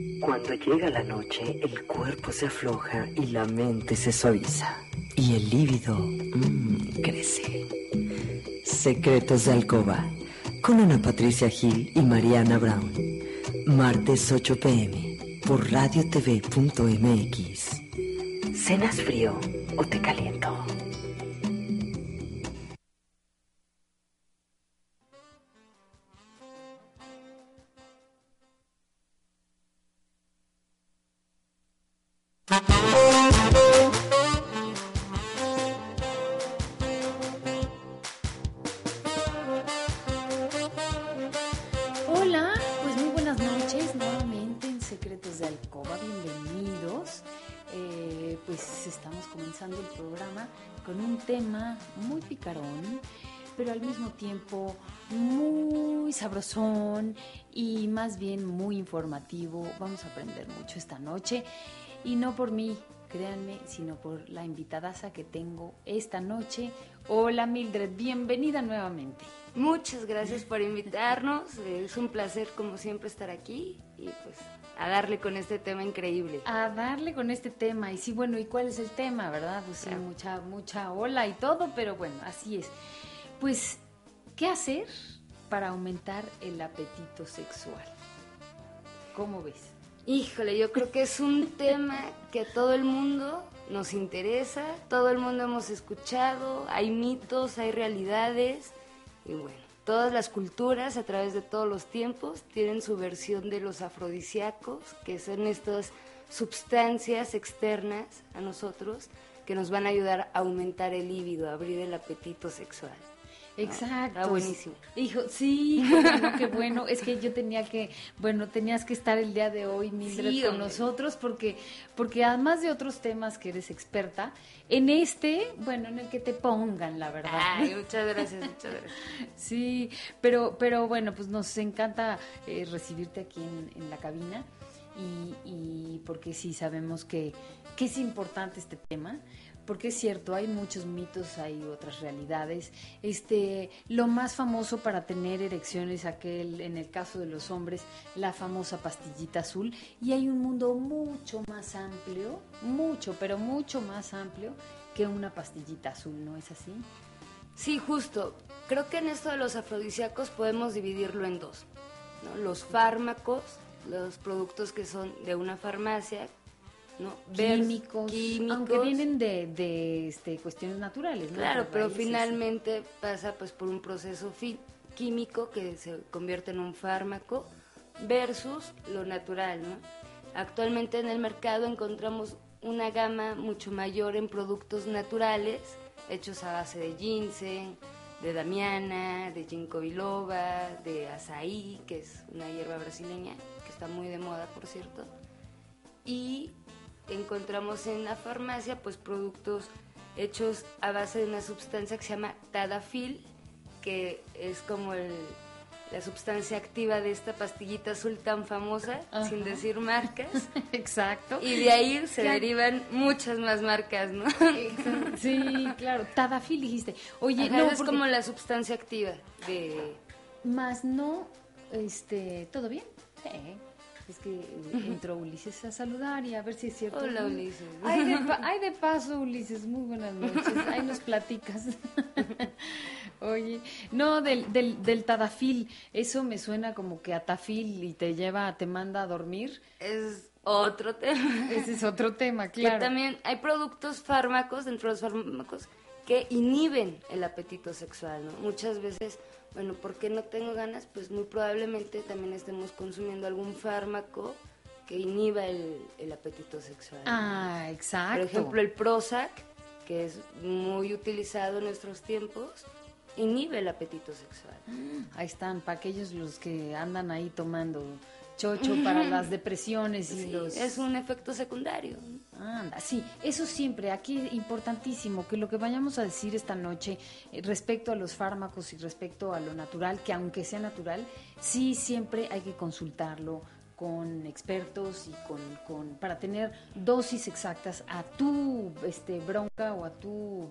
Cuando llega la noche, el cuerpo se afloja y la mente se suaviza. Y el líbido crece. Secretos de Alcoba, con Ana Patricia Gil y Mariana Brown. Martes 8 p.m. por radiotv.mx. ¿Cenas frío o te caliento? Hola, pues muy buenas noches nuevamente en Secretos de Alcoba, bienvenidos. Pues estamos comenzando el programa con un tema muy picarón, pero al mismo tiempo muy sabrosón y más bien muy informativo. Vamos a aprender mucho esta noche y no por mí, créanme, sino por la invitadaza que tengo esta noche. Hola Mildred, bienvenida nuevamente. Muchas gracias por invitarnos, es un placer como siempre estar aquí y pues a darle con este tema increíble. A darle con este tema, y sí, bueno, ¿y cuál es el tema, verdad? Pues sí, mucha ola y todo, pero bueno, así es. Pues, ¿qué hacer para aumentar el apetito sexual? ¿Cómo ves? Híjole, yo creo que es un tema que a todo el mundo nos interesa, todo el mundo hemos escuchado, hay mitos, hay realidades, y bueno, todas las culturas a través de todos los tiempos tienen su versión de los afrodisíacos, que son estas sustancias externas a nosotros que nos van a ayudar a aumentar el líbido, a abrir el apetito sexual. Exacto. Está buenísimo. Hijo, sí, qué bueno. Es que yo tenías que estar el día de hoy, Mildred, sí, con nosotros, porque además de otros temas que eres experta, en en el que te pongan, la verdad. Ay, muchas gracias. Sí, pero bueno, pues nos encanta recibirte aquí en la cabina y porque sí sabemos que es importante este tema. Porque es cierto, hay muchos mitos, hay otras realidades. Lo más famoso para tener erecciones, en el caso de los hombres, la famosa pastillita azul. Y hay un mundo mucho más amplio, pero mucho más amplio que una pastillita azul, ¿no es así? Sí, justo. Creo que en esto de los afrodisíacos podemos dividirlo en dos, ¿no? Los fármacos, los productos que son de una farmacia, ¿no? Químicos, aunque vienen de cuestiones naturales, ¿no? Claro, pero finalmente pasa pues por un proceso químico que se convierte en un fármaco versus lo natural, ¿no? Actualmente en el mercado encontramos una gama mucho mayor en productos naturales hechos a base de ginseng, de damiana, de ginkgo biloba, de azaí, que es una hierba brasileña que está muy de moda, por cierto, y encontramos en la farmacia pues productos hechos a base de una sustancia que se llama tadafil, que es como la sustancia activa de esta pastillita azul tan famosa, ajá, sin decir marcas. Exacto. Y de ahí se derivan muchas más marcas, ¿no? Sí, claro, tadafil dijiste. Oye, ajá, no, es como la sustancia activa de... Más no, ¿todo bien? Sí. Es que entró Ulises a saludar y a ver si es cierto. Hola, Ulises. Ay, de paso, Ulises, muy buenas noches. Ahí nos platicas. Oye, no, del tadafil, eso me suena como que atafil y te manda a dormir. Es otro tema. Ese es otro tema, claro. Que también hay productos fármacos, dentro de los fármacos, que inhiben el apetito sexual, ¿no? Muchas veces, bueno, ¿por qué no tengo ganas? Pues muy probablemente también estemos consumiendo algún fármaco que inhiba el apetito sexual, ¿no? Ah, exacto. Por ejemplo, el Prozac, que es muy utilizado en nuestros tiempos, inhibe el apetito sexual. Ahí están, para aquellos los que andan ahí tomando chocho para las depresiones y sí, los... es un efecto secundario. Anda, sí, eso siempre, aquí es importantísimo que lo que vayamos a decir esta noche respecto a los fármacos y respecto a lo natural, que aunque sea natural, sí siempre hay que consultarlo con expertos y para tener dosis exactas a tu bronca o a tu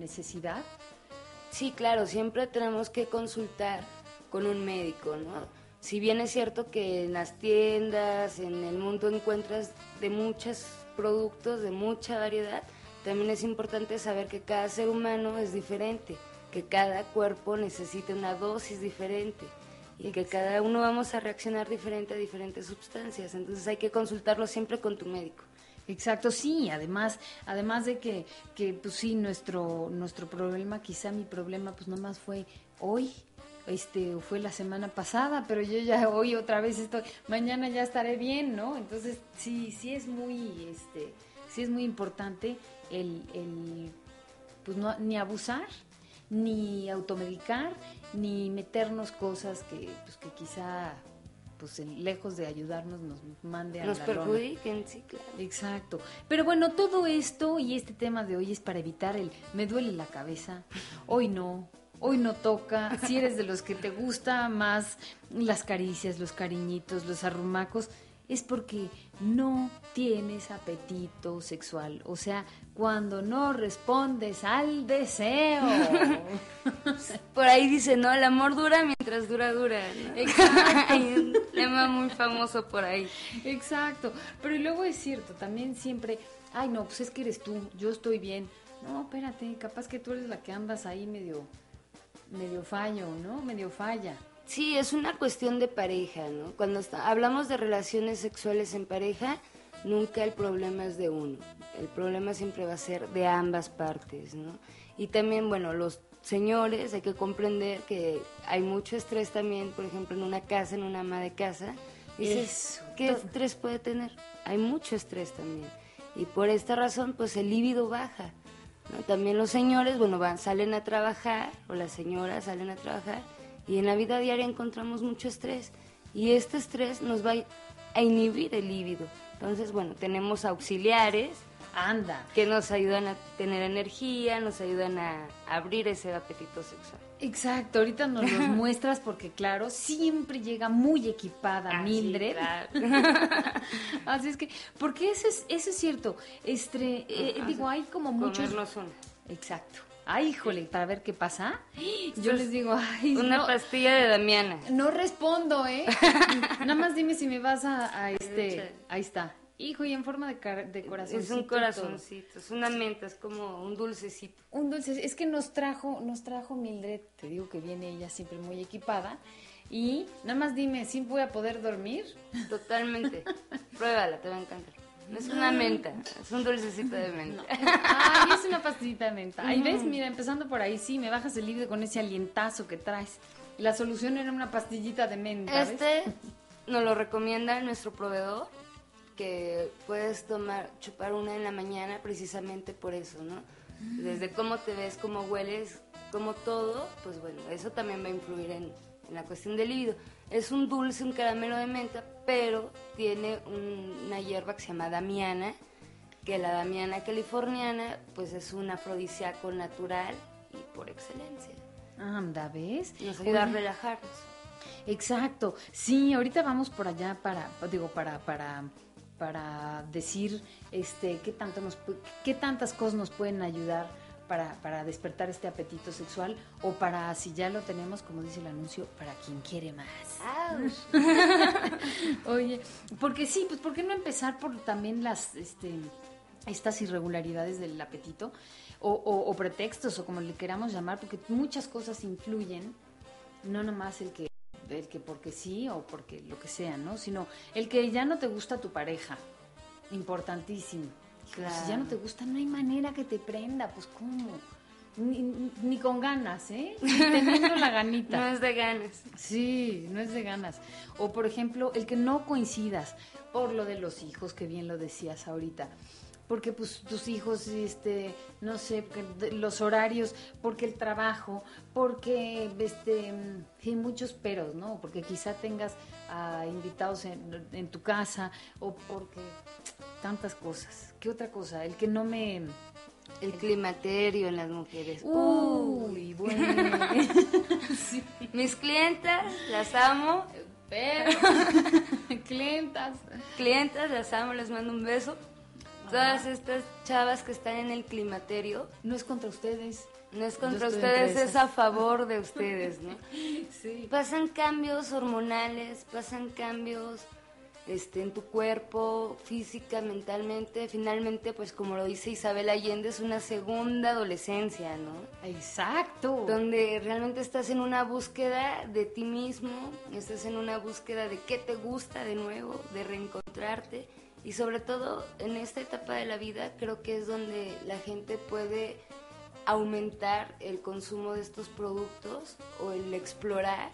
necesidad. Sí, claro, siempre tenemos que consultar con un médico, ¿no? si bien es cierto que en las tiendas, en el mundo encuentras de muchos productos, de mucha variedad, también es importante saber que cada ser humano es diferente, que cada cuerpo necesita una dosis diferente y que cada uno vamos a reaccionar diferente a diferentes sustancias. Entonces hay que consultarlo siempre con tu médico. Exacto, sí, además de que pues sí, nuestro problema, quizá mi problema pues nomás fue hoy, o fue la semana pasada, pero yo ya hoy otra vez estoy, mañana ya estaré bien, ¿no? Entonces sí es muy, sí es muy importante el pues no, ni abusar, ni automedicar, ni meternos cosas que quizá pues lejos de ayudarnos nos mande a nos la perjudiquen, lona. sí, claro. Exacto. Pero bueno, todo esto y este tema de hoy es para evitar el me duele la cabeza, hoy no toca. Si eres de los que te gusta más las caricias, los cariñitos, los arrumacos, es porque no tienes apetito sexual. O sea, cuando no respondes al deseo. Por ahí dice, ¿no? El amor dura mientras dura, ¿no? Exacto. Hay un lema muy famoso por ahí. Exacto. Pero luego es cierto, también siempre, ay no, pues es que eres tú, yo estoy bien. No, espérate, capaz que tú eres la que andas ahí medio fallo, ¿no? Medio falla. Sí, es una cuestión de pareja, ¿no? Cuando hablamos de relaciones sexuales en pareja, nunca el problema es de uno. El problema siempre va a ser de ambas partes, ¿no? Y también, bueno, los señores, hay que comprender que hay mucho estrés también, por ejemplo, en una casa, en una ama de casa. Dices, ¿qué estrés puede tener? Hay mucho estrés también. Y por esta razón, pues el líbido baja, ¿no? También los señores, bueno, salen a trabajar, o las señoras salen a trabajar, y en la vida diaria encontramos mucho estrés, y este estrés nos va a inhibir el líbido. Entonces, bueno, tenemos auxiliares que nos ayudan a tener energía, nos ayudan a abrir ese apetito sexual. Exacto, ahorita nos los muestras porque claro, siempre llega muy equipada Mildred. Sí, claro. Así es que, porque eso es cierto, digo, hay como muchos... Comernos una. Exacto. Ay, híjole, para ver qué pasa. Yo les digo, ay, una pastilla de Damiana. No respondo, Nada más dime si me vas ahí está. Hijo, y en forma de corazoncito. Es un corazoncito, es una menta, es como un dulcecito. Un dulce, es que nos trajo Mildred, te digo que viene ella siempre muy equipada. Y nada más dime, ¿sí voy a poder dormir? Totalmente. Pruébala, te va a encantar. No es una menta, es un dulcecito de menta. No. Ay, es una pastillita de menta. Ahí ves, mira, empezando por ahí, sí, me bajas el líbido con ese alientazo que traes. La solución era una pastillita de menta, ¿ves? Nos lo recomienda nuestro proveedor, que puedes chupar una en la mañana precisamente por eso, ¿no? Desde cómo te ves, cómo hueles, cómo todo, pues bueno, eso también va a influir en la cuestión del líbido. Es un dulce, un caramelo de menta, pero tiene una hierba que se llama damiana, que la damiana californiana pues es un afrodisíaco natural y por excelencia. Anda, ¿ves? Nos ayuda a relajarnos. Exacto. Sí, ahorita vamos por allá para decir qué tantas cosas nos pueden ayudar para despertar este apetito sexual, o para, si ya lo tenemos, como dice el anuncio, para quien quiere más. Oye, porque sí, pues ¿por qué no empezar por también estas irregularidades del apetito o pretextos, o como le queramos llamar, porque muchas cosas influyen, no nomás el que porque sí o porque lo que sea, ¿no? Sino el que ya no te gusta tu pareja, importantísimo. Claro. Si ya no te gusta, no hay manera que te prenda, pues ¿cómo? Ni con ganas, Ni teniendo la ganita. No es de ganas. Sí, no es de ganas. O por ejemplo, el que no coincidas, por lo de los hijos, que bien lo decías ahorita. Porque pues tus hijos, no sé, los horarios, porque el trabajo, porque hay muchos peros, ¿no? Porque quizá tengas invitados en tu casa, o porque tantas cosas. ¿Qué otra cosa? El que no me... El climaterio en las mujeres. Uy, bueno. Sí. Mis clientas, las amo. Pero... Clientas, las amo, les mando un beso. Todas estas chavas que están en el climaterio. No es contra ustedes. No es contra ustedes, es a favor de ustedes, ¿no? Sí. Pasan cambios hormonales, pasan cambios en tu cuerpo, física, mentalmente. Finalmente, pues como lo dice Isabel Allende, es una segunda adolescencia, ¿no? Exacto. Donde realmente estás en una búsqueda de ti mismo, estás en una búsqueda de qué te gusta de nuevo, de reencontrarte. Y sobre todo, en esta etapa de la vida, creo que es donde la gente puede aumentar el consumo de estos productos o el explorar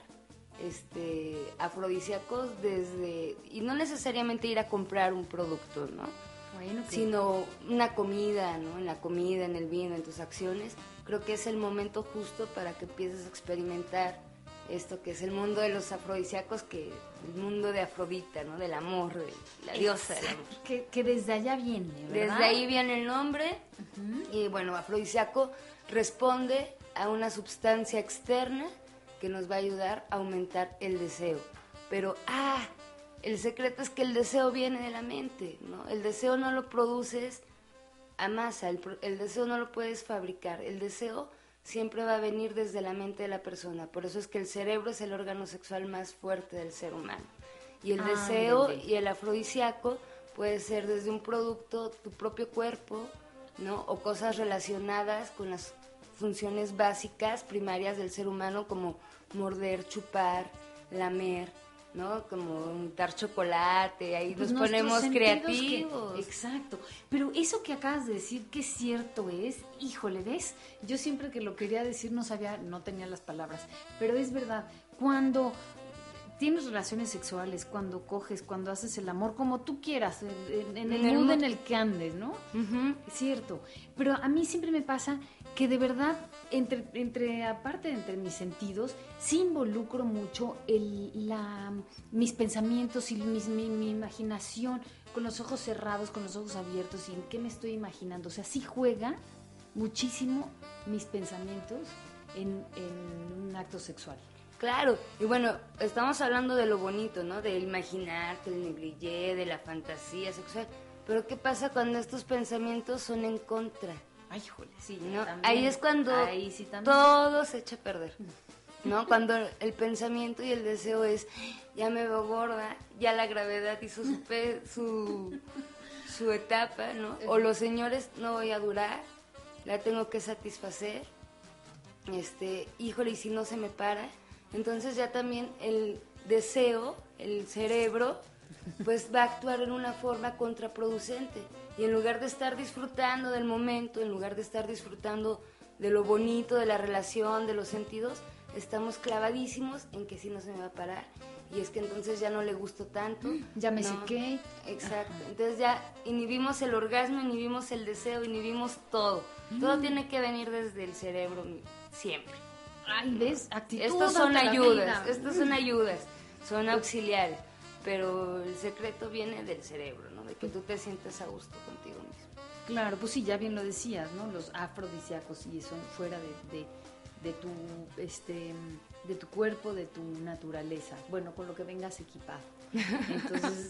afrodisíacos y no necesariamente ir a comprar un producto, ¿no? Bueno, sino una comida, ¿no? En la comida, en el vino, en tus acciones. Creo que es el momento justo para que empieces a experimentar esto que es el mundo de los afrodisíacos, el mundo de Afrodita, ¿no? Del amor, de la diosa del amor. Que desde allá viene, ¿verdad? Desde ahí viene el nombre. Y bueno, afrodisíaco responde a una sustancia externa que nos va a ayudar a aumentar el deseo. Pero, el secreto es que el deseo viene de la mente, ¿no? El deseo no lo produces a masa, el deseo no lo puedes fabricar, el deseo siempre va a venir desde la mente de la persona. Por eso es que el cerebro es el órgano sexual más fuerte del ser humano. Y el deseo y el afrodisíaco puede ser desde un producto, tu propio cuerpo, ¿no? O cosas relacionadas con las funciones básicas, primarias del ser humano, como morder, chupar, lamer, ¿no? Como untar chocolate, ahí pues nos ponemos creativos. Exacto, pero eso que acabas de decir, que cierto es, híjole, ¿ves? Yo siempre que lo quería decir no tenía las palabras, pero es verdad, cuando tienes relaciones sexuales, cuando coges, cuando haces el amor, como tú quieras, en el mood en el que andes, ¿no? Es cierto, pero a mí siempre me pasa que de verdad, entre mis sentidos, sí involucro mucho mis pensamientos y mi imaginación, con los ojos cerrados, con los ojos abiertos, y en qué me estoy imaginando. O sea, sí juega muchísimo mis pensamientos en un acto sexual. Claro, y bueno, estamos hablando de lo bonito, ¿no? De imaginar, del negligé, de la fantasía sexual. Pero ¿qué pasa cuando estos pensamientos son en contra? Ay, híjole, sí, ¿no? Ahí es cuando todo se echa a perder, ¿no? Cuando el pensamiento y el deseo es, ya me veo gorda, ya la gravedad hizo su etapa, ¿no? O los señores, no voy a durar, la tengo que satisfacer, híjole, y si no se me para. Entonces ya también el deseo, el cerebro, pues va a actuar en una forma contraproducente. Y en lugar de estar disfrutando del momento, en lugar de estar disfrutando de lo bonito, de la relación, de los sentidos, estamos clavadísimos en que si no se me va a parar. Y es que entonces ya no le gusto tanto. Ya me sequé. Exacto. Entonces ya inhibimos el orgasmo, inhibimos el deseo, inhibimos todo. Todo tiene que venir desde el cerebro siempre. Ay, ¿ves? Actitud. Estas son ayudas, son auxiliares. Pero el secreto viene del cerebro, ¿no? De que tú te sientes a gusto contigo mismo. Claro, pues sí, ya bien lo decías, ¿no? Los afrodisíacos y son fuera de tu cuerpo, de tu naturaleza. Bueno, con lo que vengas equipado. Entonces,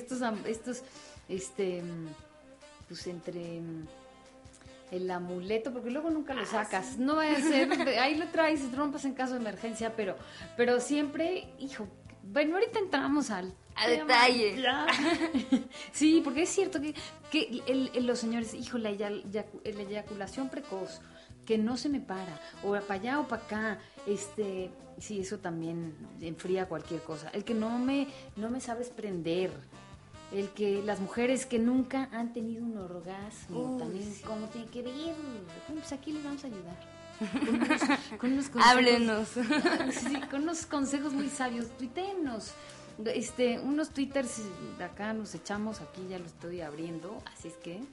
pues entre el amuleto, porque luego nunca lo sacas. Sí. No vaya a ser, ahí lo traes y trompas en caso de emergencia, pero siempre, hijo. Bueno, ahorita entramos a detalle. Sí, porque es cierto que los señores, hijo, la eyaculación precoz, que no se me para, o para allá o para acá, sí, eso también enfría cualquier cosa. El que no me sabes prender, el que las mujeres que nunca han tenido un orgasmo, también sí. ¿Cómo tiene que ver? Pues aquí les vamos a ayudar. Con unos consejos, háblenos. Sí, con unos consejos muy sabios. Tuítenos. Unos twitters de acá nos echamos, aquí ya lo estoy abriendo, así es que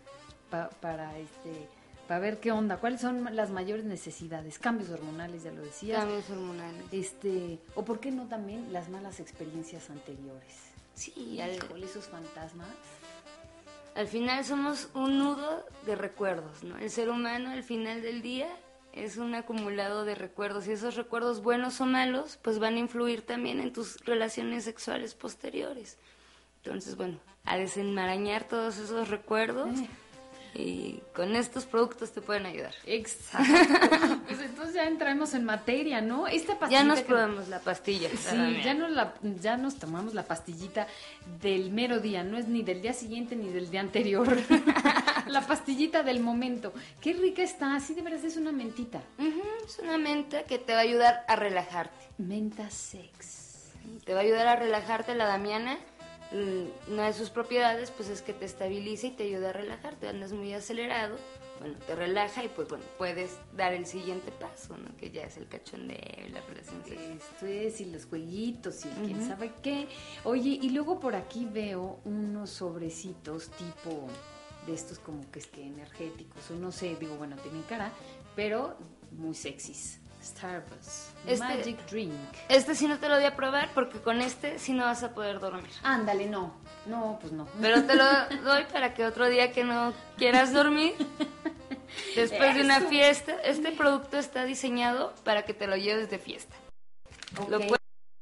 para ver qué onda, cuáles son las mayores necesidades, cambios hormonales, ya lo decías. Cambios hormonales. O por qué no también las malas experiencias anteriores. Sí, híjole, esos fantasmas. Al final somos un nudo de recuerdos, ¿no? El ser humano al final del día es un acumulado de recuerdos, y esos recuerdos buenos o malos pues van a influir también en tus relaciones sexuales posteriores. Entonces, bueno, a desenmarañar todos esos recuerdos Y con estos productos te pueden ayudar. Exacto. Pues entonces ya entramos en materia, ¿no? Esta pastillita ya nos probamos la pastilla. Sí, ya nos tomamos la pastillita del mero día, no es ni del día siguiente ni del día anterior. La pastillita del momento. Qué rica está, así de verdad es una mentita. Es una menta que te va a ayudar a relajarte. Menta sex. Te va a ayudar a relajarte. La damiana, una de sus propiedades pues es que te estabiliza y te ayuda a relajarte. Andas muy acelerado, bueno, te relaja y pues bueno, puedes dar el siguiente paso, ¿no? Que ya es el cachondeo, la relación sexual. Esto es, y los jueguitos, y quién sabe qué. Oye, y luego por aquí veo unos sobrecitos tipo de estos como que es que energéticos, o no sé, digo, bueno, tienen cara, pero muy sexys. Starbucks, Magic Drink. Este sí no te lo voy a probar porque con este sí no vas a poder dormir. Ándale, no, pues no. Pero te lo doy para que otro día que no quieras dormir, después de una fiesta, este producto está diseñado para que te lo lleves de fiesta. Okay.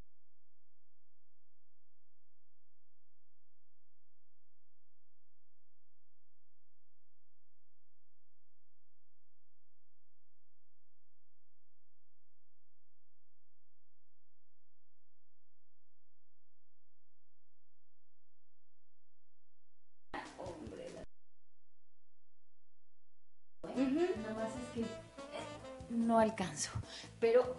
Nada más es que no alcanzo, pero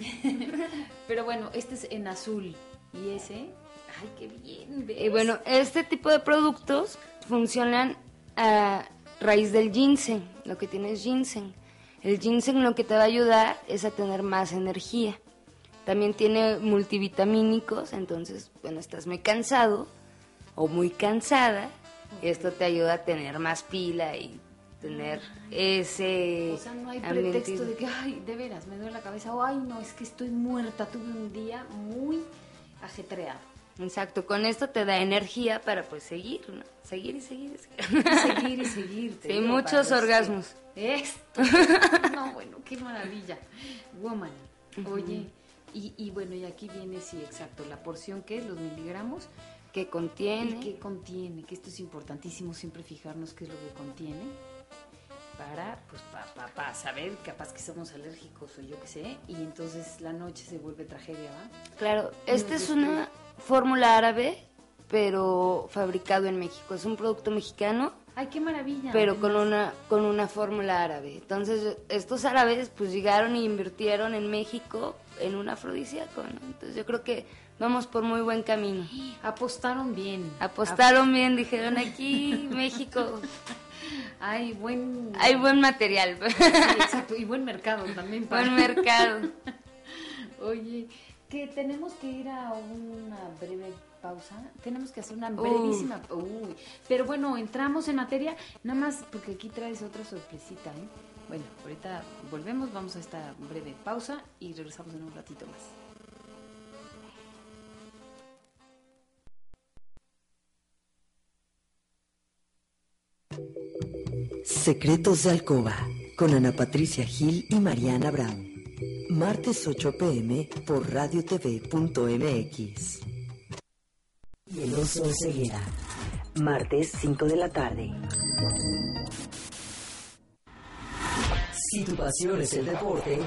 bueno, este es en azul y ese, ay, qué bien ves. Y bueno, este tipo de productos funcionan a raíz del ginseng. Lo que tiene es ginseng. El ginseng lo que te va a ayudar es a tener más energía. También tiene multivitamínicos, entonces, bueno, estás muy cansado o muy cansada, y esto te ayuda a tener más pila y tener ese... O sea, no hay pretexto de que, ay, de veras, me duele la cabeza, o ay, no, es que estoy muerta, tuve un día muy ajetreado. Exacto, con esto te da energía para pues seguir, ¿no? Seguir y seguir. Seguir y seguir. Sí, muchos orgasmos. Esto. No, bueno, qué maravilla. Woman. Oye, y bueno, y aquí viene, sí, exacto, la porción que es, los miligramos. ¿Qué contiene? ¿Y qué contiene? Que esto es importantísimo, siempre fijarnos qué es lo que contiene. Para, pues, para saber, capaz que somos alérgicos o yo qué sé, y entonces la noche se vuelve tragedia, ¿va? Claro, esta es una fórmula árabe, pero fabricado en México. Es un producto mexicano. ¡Ay, qué maravilla! Pero con una fórmula árabe. Entonces, estos árabes pues llegaron y invirtieron en México en un afrodisíaco, ¿no? Entonces, yo creo que vamos por muy buen camino. Apostaron bien. Apostaron bien, dijeron aquí, México. Hay buen material. Sí, exacto, y buen mercado también. Buen mercado. Oye, que tenemos que ir a una breve pausa. Tenemos que hacer una brevísima... pero bueno, entramos en materia, nada más porque aquí traes otra sorpresita, ¿eh? Bueno, ahorita volvemos, vamos a esta breve pausa y regresamos en un ratito más. Secretos de Alcoba, con Ana Patricia Gil y Mariana Brown. Martes 8 p.m. por radiotv.mx. Y el oso de ceguera. Martes 5 de la tarde. Si tu pasión es el deporte,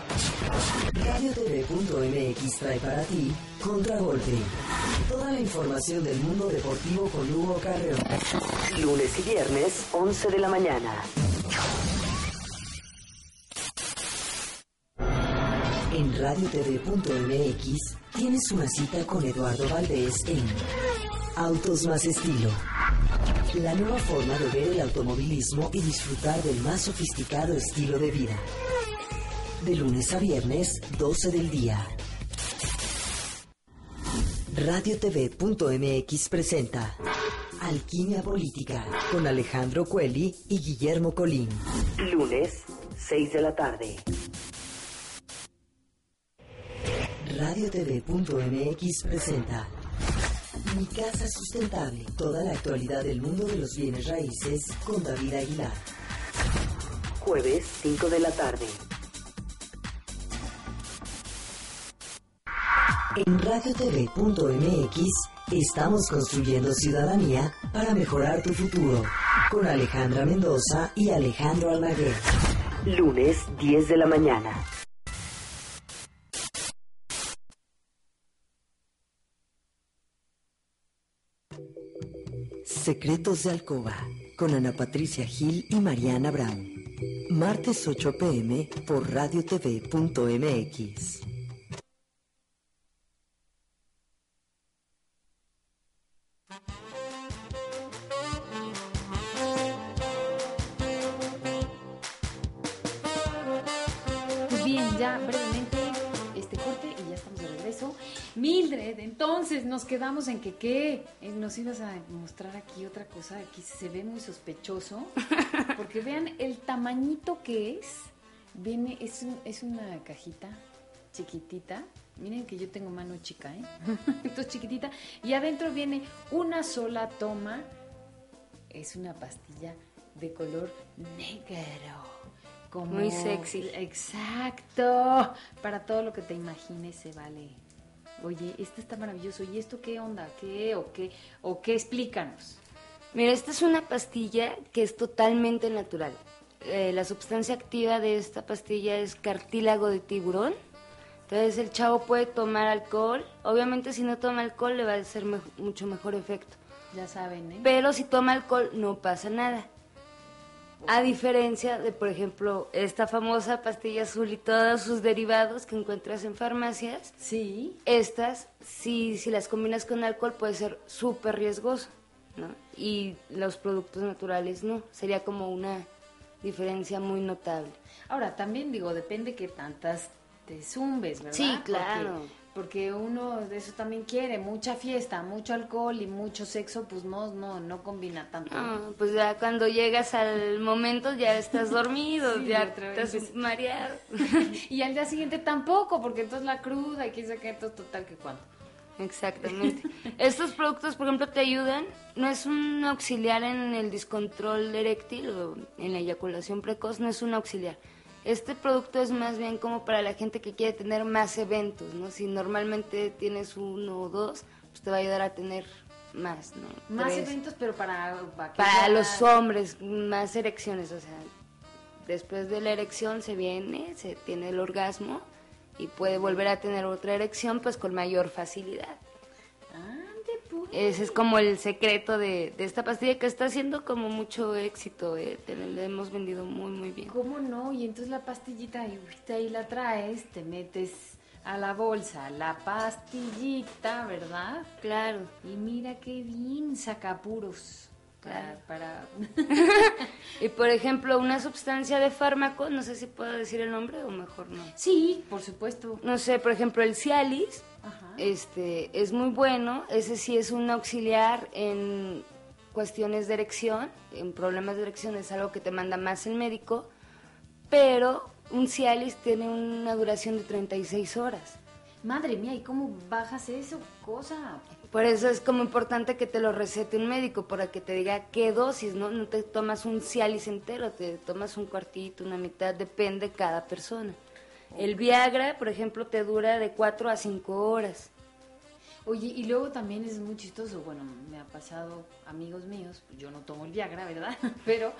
radiotv.mx trae para ti Contragolpe. Toda la información del mundo deportivo con Hugo Carreón. Lunes y viernes, 11 de la mañana. En radiotv.mx tienes una cita con Eduardo Valdés en Autos Más Estilo. La nueva forma de ver el automovilismo y disfrutar del más sofisticado estilo de vida. De lunes a viernes, 12 del día. RadioTV.mx presenta Alquimia Política con Alejandro Coeli y Guillermo Colín. Lunes, 6 de la tarde. RadioTV.mx presenta Mi Casa Sustentable. Toda la actualidad del mundo de los bienes raíces con David Aguilar. Jueves, 5 de la tarde. En radiotv.mx Estamos construyendo ciudadanía para mejorar tu futuro. Con Alejandra Mendoza y Alejandro Almaguer. Lunes, 10 de la mañana. Secretos de Alcoba, con Ana Patricia Gil y Mariana Brown. Martes 8 p.m. por radiotv.mx. Pues bien, ya brevemente este corte y ya estamos de regreso. Mildred, entonces nos quedamos en que ¿qué? Nos ibas a mostrar aquí otra cosa, aquí se ve muy sospechoso, porque vean el tamañito que es. Viene, es una cajita chiquitita. Miren que yo tengo mano chica, ¿eh? Entonces chiquitita. Y adentro viene una sola toma. Es una pastilla de color negro. Como, muy sexy. Exacto. Para todo lo que te imagines se vale. Oye, este está maravilloso. ¿Y esto qué onda? ¿Qué o qué? ¿O qué? Explícanos. Mira, esta es una pastilla que es totalmente natural. La sustancia activa de esta pastilla es cartílago de tiburón. Entonces el chavo puede tomar alcohol. Obviamente si no toma alcohol le va a hacer mucho mejor efecto. Ya saben, ¿eh? Pero si toma alcohol no pasa nada. A diferencia de, por ejemplo, esta famosa pastilla azul y todos sus derivados que encuentras en farmacias. Sí. Estas, si las combinas con alcohol, puede ser súper riesgoso, ¿no? Y los productos naturales no. Sería como una diferencia muy notable. Ahora, también digo, depende qué tantas te zumbes, ¿verdad? Sí, claro. Porque uno de eso también quiere, mucha fiesta, mucho alcohol y mucho sexo, pues no combina tanto. No, pues ya cuando llegas al momento ya estás dormido, Sí, ya otra vez. estás mareado. Y al día siguiente tampoco, porque entonces la cruda y quién sabe qué, entonces total que cuánto. Exactamente. Estos productos, por ejemplo, te ayudan, no es un auxiliar en el descontrol eréctil o en la eyaculación precoz, no es un auxiliar. Este producto es más bien como para la gente que quiere tener más eventos, ¿no? Si normalmente tienes uno o dos, pues te va a ayudar a tener más, ¿no? Más 3. eventos, pero para Los hombres, más erecciones, o sea, después de la erección se tiene el orgasmo y puede volver a tener otra erección pues con mayor facilidad. Ese es como el secreto de esta pastilla que está haciendo como mucho éxito, la hemos vendido muy muy bien. ¿Cómo no? Y entonces la pastillita ahí la traes, te metes a la bolsa, la pastillita, ¿verdad? Claro. Y mira qué bien sacapuros. Claro. Para... Y por ejemplo, una sustancia de fármaco, no sé si puedo decir el nombre o mejor no. Sí, por supuesto. No sé, por ejemplo, el Cialis. Ajá. Es muy bueno, ese sí es un auxiliar en cuestiones de erección, en problemas de erección es algo que te manda más el médico, pero un Cialis tiene una duración de 36 horas. Madre mía, ¿y cómo bajas eso? Cosa. Por eso es como importante que te lo recete un médico, para que te diga qué dosis, ¿no? No te tomas un Cialis entero, te tomas un cuartito, una mitad, depende de cada persona. El Viagra, por ejemplo, te dura de 4 a 5 horas. Oye, y luego también es muy chistoso, bueno, me ha pasado amigos míos, yo no tomo el Viagra, ¿verdad? Pero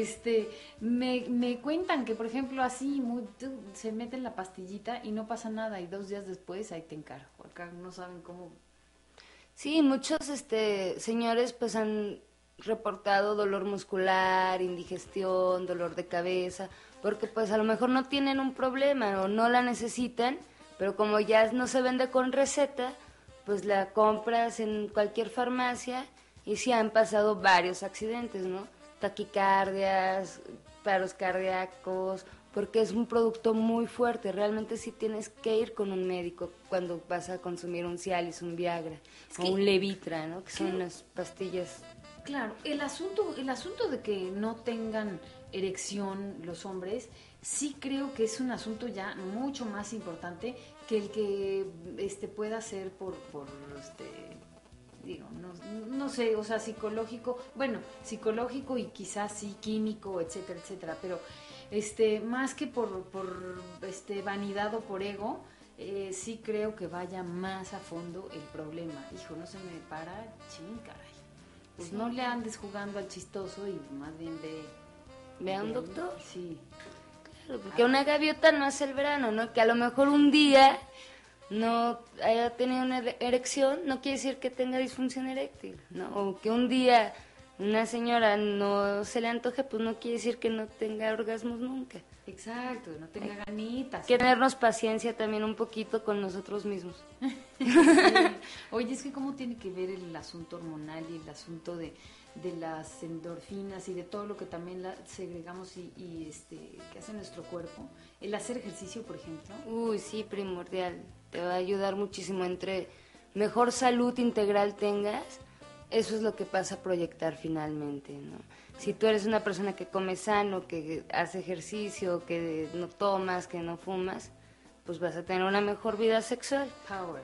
me cuentan que, por ejemplo, así se meten la pastillita y no pasa nada, y 2 días después ahí te encargo. Acá no saben cómo. Sí, muchos señores pues han reportado dolor muscular, indigestión, dolor de cabeza, porque pues a lo mejor no tienen un problema o no la necesitan, pero como ya no se vende con receta, pues la compras en cualquier farmacia y sí han pasado varios accidentes, ¿no? Taquicardias, paros cardíacos, porque es un producto muy fuerte, realmente sí tienes que ir con un médico cuando vas a consumir un Cialis, un Viagra o un Levitra, ¿no? Que son las pastillas. Claro, el asunto de que no tengan erección los hombres, sí creo que es un asunto ya mucho más importante que el que pueda ser por digo, no sé, o sea, psicológico y quizás sí químico, etcétera, pero más que por vanidad o por ego, sí creo que vaya más a fondo el problema. Hijo, no se me para, caray. Pues sí. No le andes jugando al chistoso y más bien ve a un doctor. Sí. Claro, porque una gaviota no hace el verano, ¿no? Que a lo mejor un día no haya tenido una erección, no quiere decir que tenga disfunción eréctil, ¿no? O que un día una señora no se le antoje, pues no quiere decir que no tenga orgasmos nunca. Exacto, no tenga ganitas. Hay que tenernos paciencia también un poquito con nosotros mismos. Sí. Oye, es que cómo tiene que ver el asunto hormonal y el asunto de las endorfinas y de todo lo que también segregamos y que hace nuestro cuerpo. El hacer ejercicio, por ejemplo. Uy, sí, primordial. Te va a ayudar muchísimo. Entre mejor salud integral tengas, eso es lo que pasa a proyectar finalmente, ¿no? Si tú eres una persona que come sano, que hace ejercicio, que no tomas, que no fumas, pues vas a tener una mejor vida sexual. Power.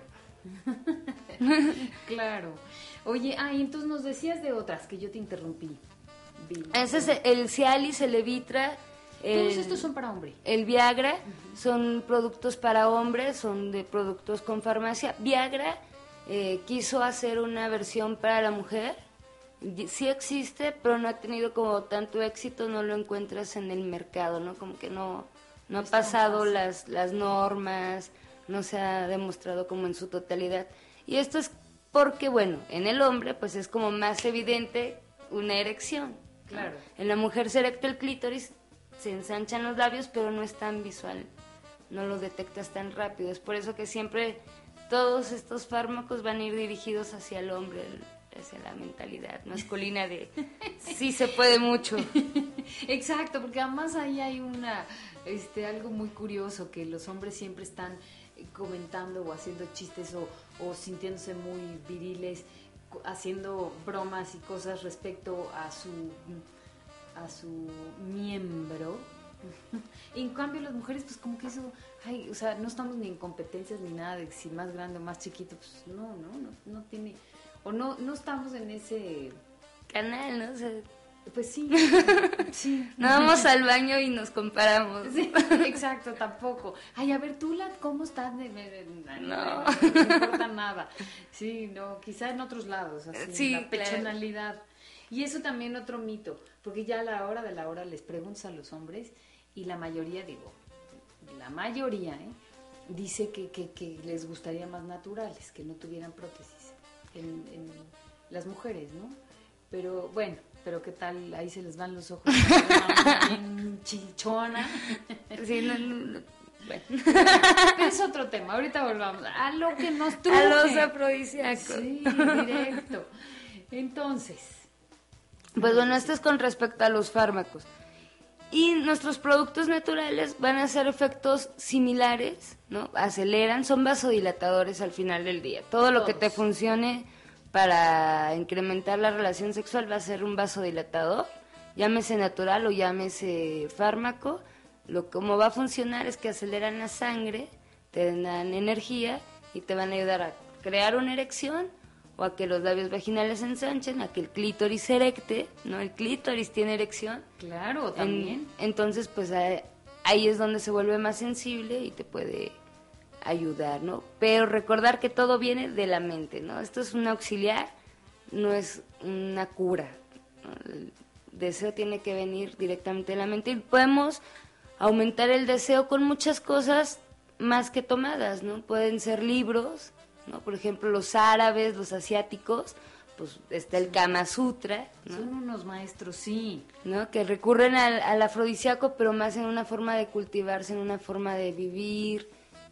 Claro. Oye, y entonces nos decías de otras que yo te interrumpí. Ese es el Cialis, el Levitra. Todos estos son para hombre. El Viagra, son productos para hombres, son de productos con farmacia. Viagra quiso hacer una versión para la mujer. Sí existe, pero no ha tenido como tanto éxito, no lo encuentras en el mercado, ¿no? Como que no ha pasado las normas, no se ha demostrado como en su totalidad. Y esto es porque, bueno, en el hombre pues es como más evidente una erección. Claro. En la mujer se erecta el clítoris, se ensanchan los labios, pero no es tan visual, no lo detectas tan rápido. Es por eso que siempre todos estos fármacos van a ir dirigidos hacia el hombre, hacia la mentalidad masculina de sí se puede mucho. Exacto, porque además ahí hay algo muy curioso, que los hombres siempre están comentando o haciendo chistes o sintiéndose muy viriles, haciendo bromas y cosas respecto a su miembro. En cambio las mujeres pues como que eso, o sea, no estamos ni en competencias ni nada de si más grande o más chiquito, pues no tiene, o no estamos en ese canal, ¿no? O sea, pues sí. No vamos al baño y nos comparamos. Sí, exacto, tampoco. A ver, tú, ¿cómo estás? No importa nada. Sí, no, quizá en otros lados, así, sí, la pechonalidad. Y eso también otro mito, porque ya a la hora de la hora les preguntas a los hombres y la mayoría, dice que les gustaría más naturales, que no tuvieran prótesis en las mujeres, ¿no? Pero bueno, qué tal, ahí se les van los ojos, bien chichona. Sí, no. Bueno. Pero es otro tema, ahorita volvamos a lo que nos truje. A los afrodisíacos. Sí, directo. Entonces, pues bueno, esto es con respecto a los fármacos. Y nuestros productos naturales van a hacer efectos similares, ¿no? Aceleran, son vasodilatadores al final del día. Todo lo que te funcione para incrementar la relación sexual va a ser un vasodilatador, llámese natural o llámese fármaco. Como va a funcionar es que aceleran la sangre, te dan energía y te van a ayudar a crear una erección o a que los labios vaginales se ensanchen, a que el clítoris se erecte, ¿no? El clítoris tiene erección. Claro, también. Entonces, pues ahí es donde se vuelve más sensible y te puede ayudar, ¿no? Pero recordar que todo viene de la mente, ¿no? Esto es un auxiliar, no es una cura, ¿no? El deseo tiene que venir directamente de la mente y podemos aumentar el deseo con muchas cosas más que tomadas, ¿no? Pueden ser libros, ¿no? Por ejemplo, los árabes, los asiáticos, pues está el Kama Sutra, ¿no? Son unos maestros, sí, ¿no? Que recurren al afrodisíaco, pero más en una forma de cultivarse, en una forma de vivir,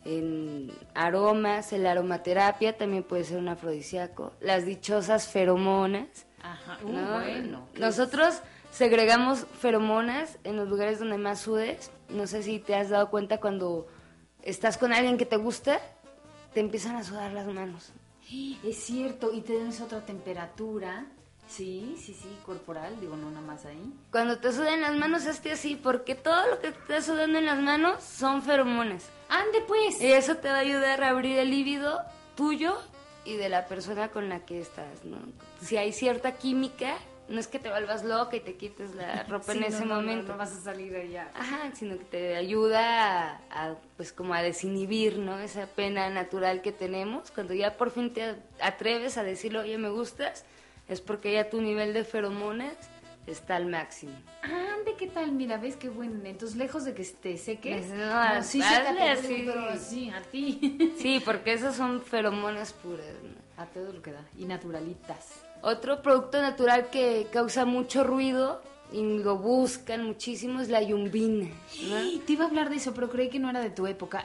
en aromas. La aromaterapia también puede ser un afrodisíaco, las dichosas feromonas. Ajá, ¿no? Bueno. Nosotros segregamos feromonas en los lugares donde más sudes. No sé si te has dado cuenta cuando estás con alguien que te gusta, te empiezan a sudar las manos. Es cierto, y tienes otra temperatura, sí, corporal, no nada más ahí. Cuando te sudan las manos, hazte así, porque todo lo que te está sudando en las manos son feromonas. ¡Ande pues! Y eso te va a ayudar a abrir el líbido tuyo y de la persona con la que estás, ¿no? Si hay cierta química, No es que te vuelvas loca y te quites la ropa en ese momento. No vas a salir de allá. Ajá, sino que te ayuda pues como a desinhibir, ¿no? Esa pena natural que tenemos. Cuando ya por fin te atreves a decirle, oye, me gustas, es porque ya tu nivel de feromonas está al máximo. Ande, ¿qué tal? Mira, ¿ves qué bueno? Entonces, lejos de que te seques, No, sí, hazle sécate, así. pero así, a ti. Sí, porque esas son feromonas puras, ¿no? A todo lo que da, y naturalitas. Otro producto natural que causa mucho ruido y lo buscan muchísimo es la yumbina, ¿no? Te iba a hablar de eso, pero creí que no era de tu época.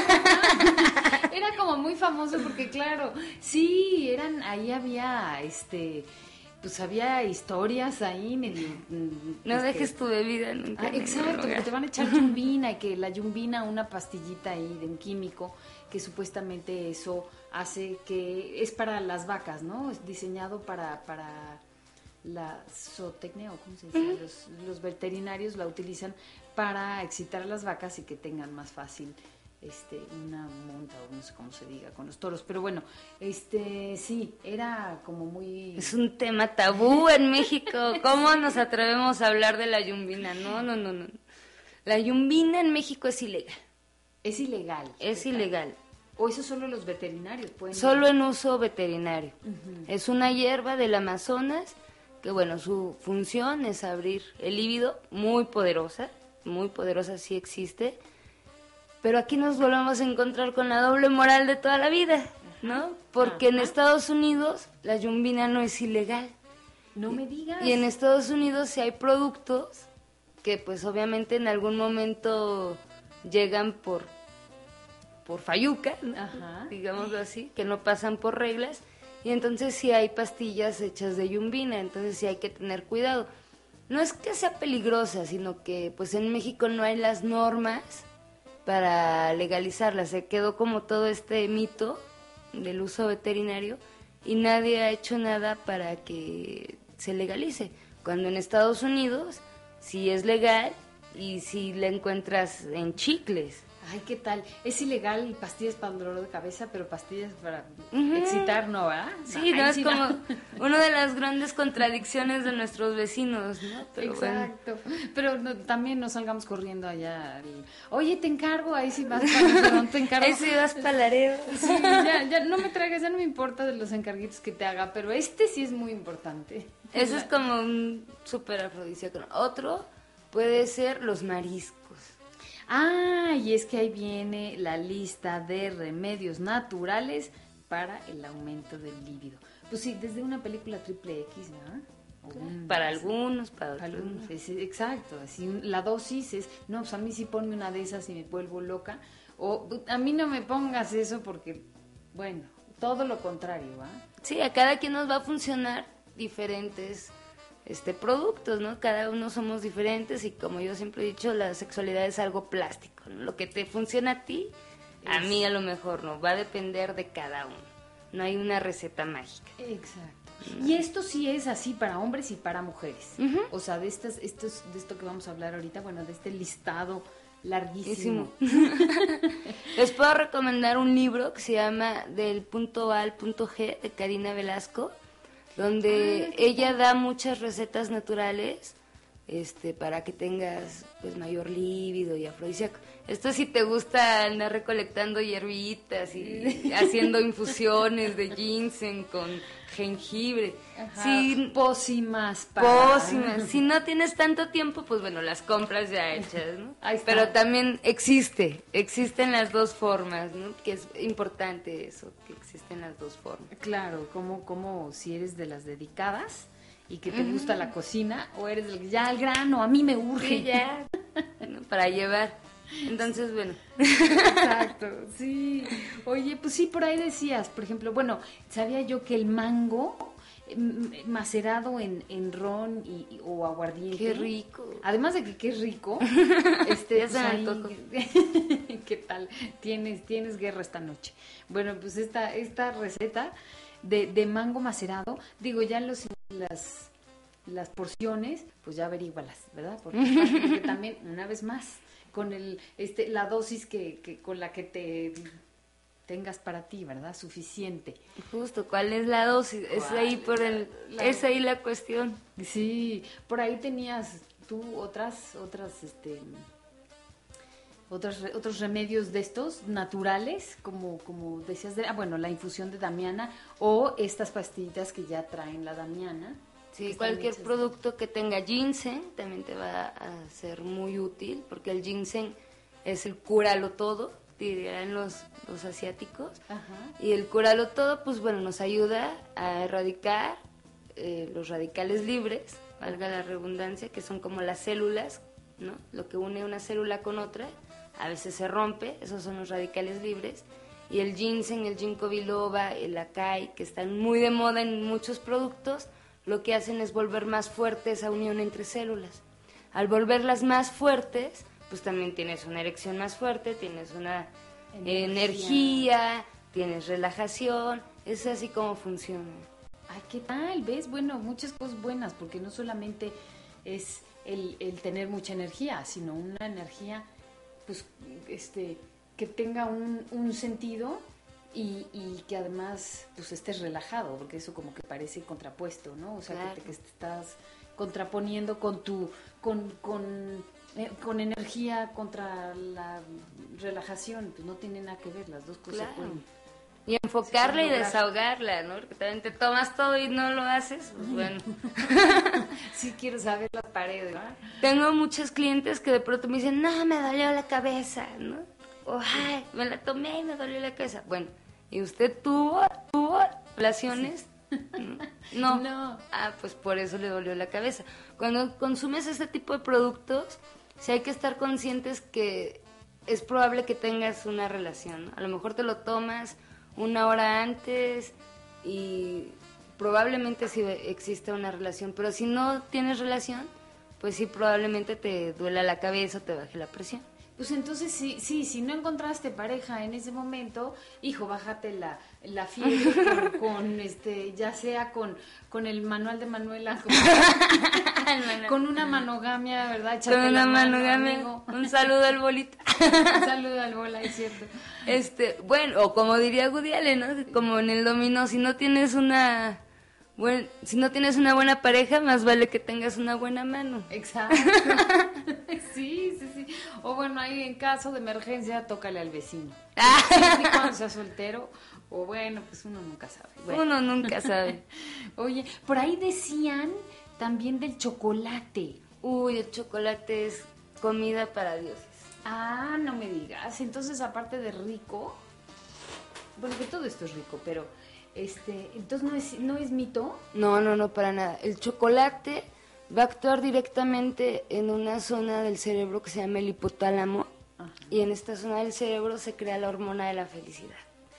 Era como muy famoso porque, claro, sí, ahí había, pues había historias ahí medio... No dejes tu bebida nunca. Exacto, porque te van a echar yumbina y que la yumbina, una pastillita ahí de un químico que supuestamente eso hace que... Es para las vacas, ¿no? Es diseñado para la zootecnia, o ¿cómo se dice? Los veterinarios la utilizan para excitar a las vacas y que tengan más fácil una monta, o no sé cómo se diga, con los toros, pero bueno, sí, era como muy... Es un tema tabú en México. ¿Cómo nos atrevemos a hablar de la yumbina? No. La yumbina en México es ilegal. Es ilegal. Es ilegal. O eso solo los veterinarios pueden... Solo en uso veterinario. Uh-huh. Es una hierba del Amazonas que, bueno, su función es abrir el líbido, muy poderosa sí existe. Pero aquí nos volvemos a encontrar con la doble moral de toda la vida, ¿no? Porque en Estados Unidos la yumbina no es ilegal. No me digas. Y en Estados Unidos sí hay productos que pues obviamente en algún momento llegan por fayuca, ¿no? Digámoslo así, que no pasan por reglas. Y entonces sí hay pastillas hechas de yumbina, entonces sí hay que tener cuidado. No es que sea peligrosa, sino que pues en México no hay las normas para legalizarla. Se quedó como todo este mito del uso veterinario y nadie ha hecho nada para que se legalice. Cuando en Estados Unidos sí es legal y sí la encuentras en chicles. Ay, ¿qué tal? Es ilegal pastillas para el dolor de cabeza, pero pastillas para excitar no, ¿verdad? Sí, no, es como una de las grandes contradicciones de nuestros vecinos, ¿no? Pero exacto. Bueno. Pero también no salgamos corriendo allá. Oye, te encargo, ahí sí vas te encargo. Ahí sí vas para Laredo. Sí, ya no me traigas, ya no me importa de los encarguitos que te haga, pero sí es muy importante. Eso es como un súper afrodisíaco. Otro puede ser los mariscos. Y es que ahí viene la lista de remedios naturales para el aumento del líbido. Pues sí, desde una película triple X, ¿no? Para algunos, para otros. Exacto, así la dosis es, no, pues a mí sí ponme una de esas y me vuelvo loca, o a mí no me pongas eso porque, bueno, todo lo contrario, ¿va? Sí, a cada quien nos va a funcionar diferentes productos, ¿no? Cada uno somos diferentes y como yo siempre he dicho, la sexualidad es algo plástico, ¿no? Lo que te funciona a ti, a mí a lo mejor no, va a depender de cada uno. No hay una receta mágica. Exacto. Y esto sí es así para hombres y para mujeres. Uh-huh. O sea, de esto que vamos a hablar ahorita, bueno, de este listado larguísimo. Les puedo recomendar un libro que se llama Del punto A al punto G de Karina Velasco, donde ella da muchas recetas naturales para que tengas pues mayor líbido y afrodisíaco. Esto si te gusta andar recolectando hierbitas y haciendo infusiones de ginseng con jengibre. Sí, pócimas. Si no tienes tanto tiempo, pues bueno, las compras ya hechas, ¿no? Ahí está. Pero también existen las dos formas, ¿no? Que es importante eso, que existen las dos formas. Claro, como si eres de las dedicadas y que te gusta la cocina, o eres ya al grano, a mí me urge. Sí, ya, ¿no? Para llevar. Entonces, bueno. Exacto, sí. Oye, pues sí, por ahí decías, por ejemplo, bueno, sabía yo que el mango macerado en ron o aguardiente. ¡Qué rico! Además de que es rico, ya pues se me ahí, antojó. ¿Qué tal? Tienes guerra esta noche. Bueno, pues esta receta de mango macerado, digo, ya las porciones, pues ya averígualas, ¿verdad? Porque también, una vez más, con la dosis que con la que te tengas para ti, ¿verdad? Suficiente. Justo, ¿cuál es la dosis? Es ahí es ahí la cuestión. Sí, por ahí tenías tú otros remedios de estos naturales, como decías, la infusión de damiana o estas pastillitas que ya traen la damiana. Sí, cualquier producto que tenga ginseng también te va a ser muy útil, porque el ginseng es el cúralo todo, dirían los asiáticos. Ajá. Y el cúralo todo, pues bueno, nos ayuda a erradicar los radicales libres, valga la redundancia, que son como las células, ¿no? Lo que une una célula con otra, a veces se rompe, esos son los radicales libres. Y el ginseng, el ginkgo biloba, el acai, que están muy de moda en muchos productos, lo que hacen es volver más fuerte esa unión entre células. Al volverlas más fuertes, pues también tienes una erección más fuerte, tienes una energía, tienes relajación, es así como funciona. Ay, ¿qué tal? ¿Ves? Bueno, muchas cosas buenas, porque no solamente es el tener mucha energía, sino una energía, pues, que tenga un sentido y que además, pues, estés relajado, porque eso como que parece contrapuesto, ¿no? O sea, claro, que te estás contraponiendo con energía contra la relajación, pues no tiene nada que ver, las dos cosas. Claro. Pueden, y enfocarla y desahogarla, ¿no? Porque también te tomas todo y no lo haces, pues bueno. Sí quiero saber las paredes, ¿no? Tengo muchos clientes que de pronto me dicen, no, me dolió la cabeza, ¿no? O, ay, me la tomé y me dolió la cabeza. Bueno, ¿y usted tuvo relaciones? Sí. No. Ah, pues por eso le dolió la cabeza. Cuando consumes este tipo de productos, sí hay que estar conscientes que es probable que tengas una relación, ¿no? A lo mejor te lo tomas una hora antes y probablemente sí existe una relación, pero si no tienes relación, pues sí probablemente te duela la cabeza o te baje la presión. Pues entonces si no encontraste pareja en ese momento, hijo, bájate la fiebre ya sea con el manual de Manuela, con una manogamia, ¿verdad? Échate con una manogamia, amigo. Un saludo al bolita. Un saludo al bola, es cierto. Bueno, o como diría Woody Allen, ¿no? Como en el dominó, si no tienes una buena pareja, más vale que tengas una buena mano. Exacto. Sí. O bueno, ahí en caso de emergencia, tócale al vecino. Sí, cuando sea soltero, o bueno, pues uno nunca sabe. Bueno. Uno nunca sabe. Oye, por ahí decían también del chocolate. Uy, el chocolate es comida para dioses. Ah, no me digas. Entonces, aparte de rico, bueno, que todo esto es rico, pero entonces no es mito. No, para nada. El chocolate va a actuar directamente en una zona del cerebro que se llama el hipotálamo. Ajá. Y en esta zona del cerebro se crea la hormona de la felicidad.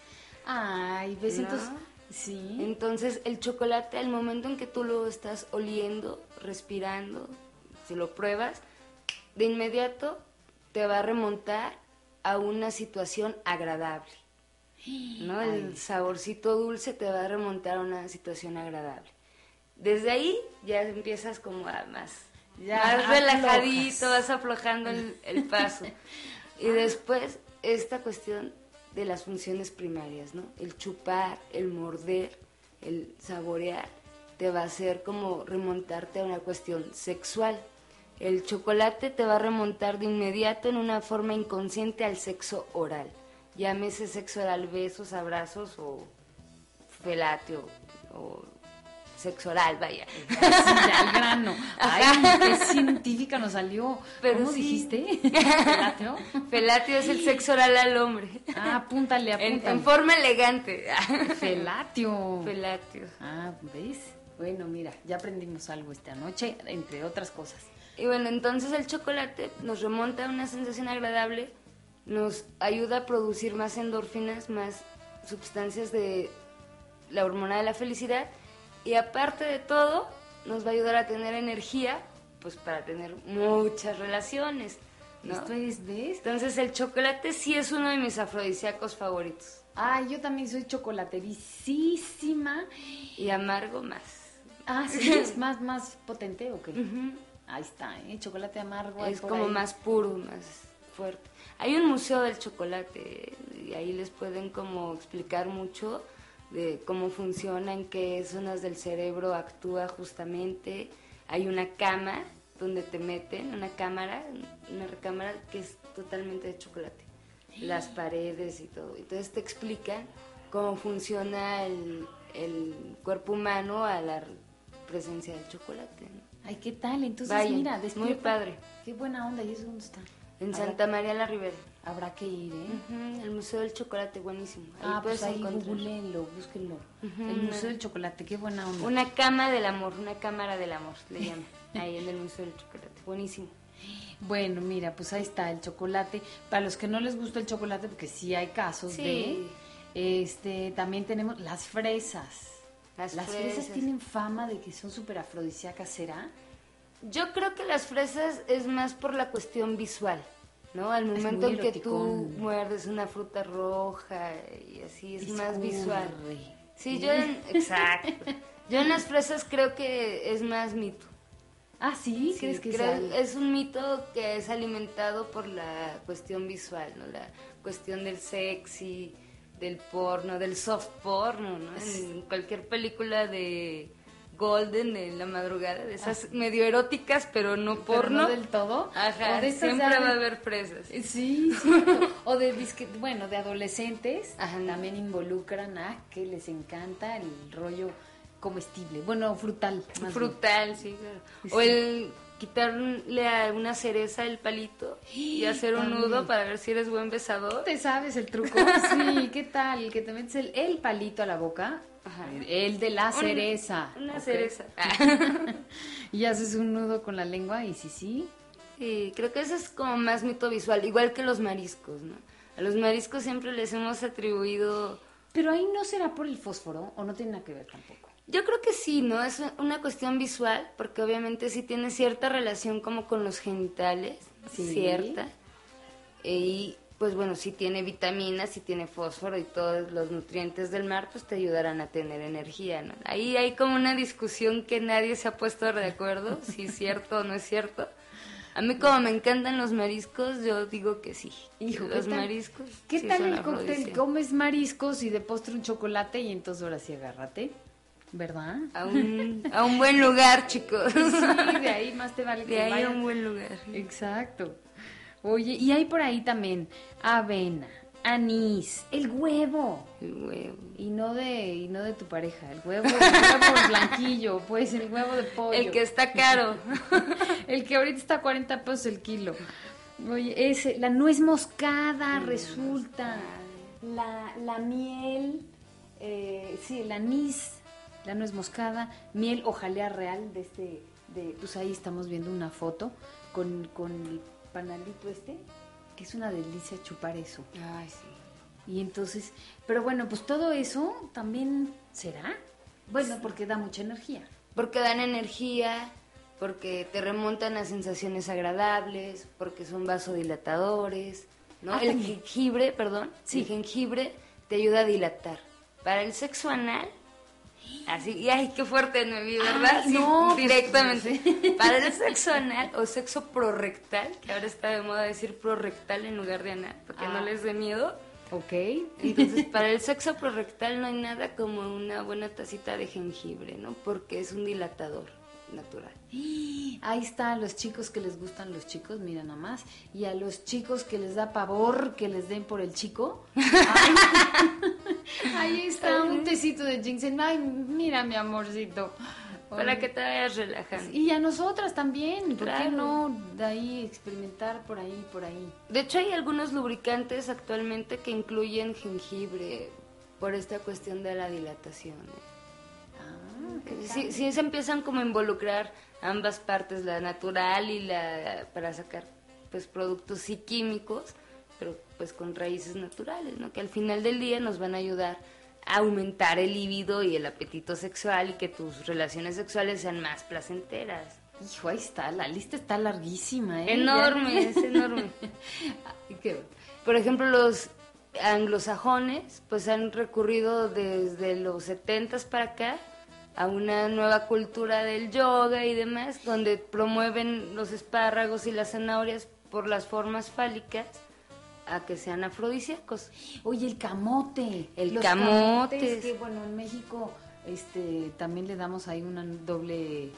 Ay, ¿ves? ¿No? Entonces, sí. Entonces, el chocolate, al momento en que tú lo estás oliendo, respirando, si lo pruebas, de inmediato te va a remontar a una situación agradable, ¿no? El saborcito dulce te va a remontar a una situación agradable. Desde ahí ya empiezas como a más relajadito, vas aflojando el paso. Y después esta cuestión de las funciones primarias, ¿no? El chupar, el morder, el saborear, te va a hacer como remontarte a una cuestión sexual. El chocolate te va a remontar de inmediato en una forma inconsciente al sexo oral. Llámese sexo oral, besos, abrazos o felatio o sexo oral, vaya. Sí, al grano. Ay, qué científica nos salió. Pero ¿cómo sí dijiste? ¿Felatio? Felatio es el sexo oral al hombre. Ah, apúntale. En forma elegante. Felatio. Ah, ¿ves? Bueno, mira, ya aprendimos algo esta noche, entre otras cosas. Y bueno, entonces el chocolate nos remonta a una sensación agradable, nos ayuda a producir más endorfinas, más sustancias de la hormona de la felicidad, y aparte de todo, nos va a ayudar a tener energía, pues para tener muchas relaciones, ¿no? Esto es, ¿ves? Entonces el chocolate sí es uno de mis afrodisíacos favoritos. Ah, yo también soy chocolatericísima. Y amargo más. Ah, sí, es más potente, ¿o qué? Uh-huh. Ahí está, chocolate amargo. Es como ahí más puro, más fuerte. Hay un museo del chocolate y ahí les pueden como explicar mucho de cómo funciona, en qué zonas del cerebro actúa justamente. Hay una cama donde te meten, una recámara que es totalmente de chocolate, las paredes y todo. Entonces te explican cómo funciona el cuerpo humano a la presencia del chocolate, ¿no? Ay, ¿qué tal? Entonces, Vayan, mira, despierta. muy padre. Qué buena onda. ¿Y eso dónde está? En Santa María la Ribera. Habrá que ir, ¿eh? El Museo del Chocolate, buenísimo. Ahí pues ahí googleenlo, búsquenlo. El Museo del Chocolate, qué buena onda. Una cama del amor, una cámara del amor, le llaman. Ahí en el Museo del Chocolate, buenísimo. Bueno, mira, pues ahí está el chocolate. Para los que no les gusta el chocolate, porque sí hay casos de... también tenemos las fresas. Las fresas tienen fama de que son súper afrodisíacas, ¿será? Yo creo que las fresas es más por la cuestión visual, ¿no? Al momento en que tú muerdes una fruta roja y así es más visual. Sí, exacto. Yo en las fresas creo que es más mito. Ah, ¿sí? ¿Crees que es un mito que es alimentado por la cuestión visual, ¿no? La cuestión del sexy, del porno, del soft porno, ¿no? En cualquier película de Golden de la madrugada, de esas medio eróticas, pero no porno. ¿Pero no del todo? Ajá, siempre va a haber fresas. Sí, o de de adolescentes. Ajá. También involucran que les encanta el rollo comestible, frutal. Frutal, sí, claro. Sí. O el quitarle a una cereza el palito y hacer un nudo para ver si eres buen besador. ¿Te sabes el truco? Sí, ¿qué tal? Que te metes el palito a la boca. Ajá. El de la cereza. Una cereza. Y haces un nudo con la lengua y sí. Sí, creo que eso es como más mito visual, igual que los mariscos, ¿no? A los mariscos siempre les hemos atribuido... Pero ahí no será por el fósforo, o no tiene nada que ver tampoco. Yo creo que sí, ¿no? Es una cuestión visual, porque obviamente sí tiene cierta relación como con los genitales, cierta. Y pues bueno, sí tiene vitaminas, sí tiene fósforo y todos los nutrientes del mar, pues te ayudarán a tener energía, ¿no? Ahí hay como una discusión que nadie se ha puesto de acuerdo, si es cierto o no es cierto. A mí como me encantan los mariscos, yo digo que sí. Hijo, los mariscos. ¿Qué tal el cóctel? Comes mariscos y de postre un chocolate y entonces ahora sí agárrate. ¿Verdad? A un buen lugar, chicos. Sí, de ahí más te vale que vayas. De ahí a un buen lugar. Exacto. Oye, y hay por ahí también avena, anís, el huevo. El huevo. Y no de tu pareja, el huevo blanquillo, pues el huevo de pollo. El que está caro. El que ahorita está a 40 pesos el kilo. Oye, la nuez moscada resulta. La miel, el anís. La nuez moscada, miel o jalea real pues ahí estamos viendo una foto con el panalito que es una delicia chupar eso. Ay, sí. Y entonces, pero bueno, pues todo eso también será. Bueno, porque da mucha energía. Porque dan energía, porque te remontan a sensaciones agradables, porque son vasodilatadores, ¿no? El jengibre, el jengibre te ayuda a dilatar. Para el sexo anal, así, y ay, qué fuerte me vi, ¿verdad? Ay, no, directamente. Pues, para el sexo anal o sexo prorrectal, que ahora está de moda decir prorrectal en lugar de anal, porque no les dé miedo. Ok. Entonces, para el sexo prorrectal no hay nada como una buena tacita de jengibre, ¿no? Porque es un dilatador natural. Ahí está, a los chicos que les gustan los chicos, mira nada más, y a los chicos que les da pavor que les den por el chico. Ahí está un tecito de ginseng. Ay, mira mi amorcito. Para que te vayas relajando. Y a nosotras también, ¿por claro. qué no? De ahí experimentar por ahí. De hecho hay algunos lubricantes actualmente que incluyen jengibre por esta cuestión de la dilatación. Sí se empiezan como a involucrar ambas partes, la natural y para sacar pues productos sí químicos, pero pues con raíces naturales, ¿no? Que al final del día nos van a ayudar a aumentar el libido y el apetito sexual y que tus relaciones sexuales sean más placenteras. Hijo, ahí está, la lista está larguísima, ¿eh? Enorme, es enorme. Por ejemplo, los anglosajones pues han recurrido desde los 70s para acá a una nueva cultura del yoga y demás, donde promueven los espárragos y las zanahorias por las formas fálicas a que sean afrodisíacos. Oye, el camote. Los camotes. Que bueno, en México también le damos ahí una doble...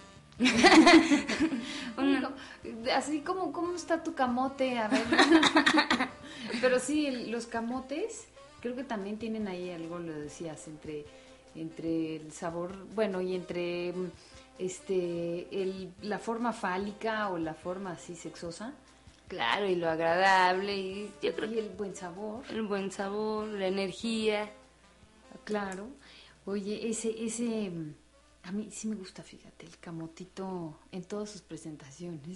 Así como, ¿cómo está tu camote? A ver. Pero sí, los camotes creo que también tienen ahí algo, lo decías, entre el sabor, bueno, y entre la forma fálica o la forma así sexosa. Claro, y lo agradable, y yo creo y el buen sabor. El buen sabor, la energía. Claro. Oye, ese a mí sí me gusta, fíjate, el camotito en todas sus presentaciones.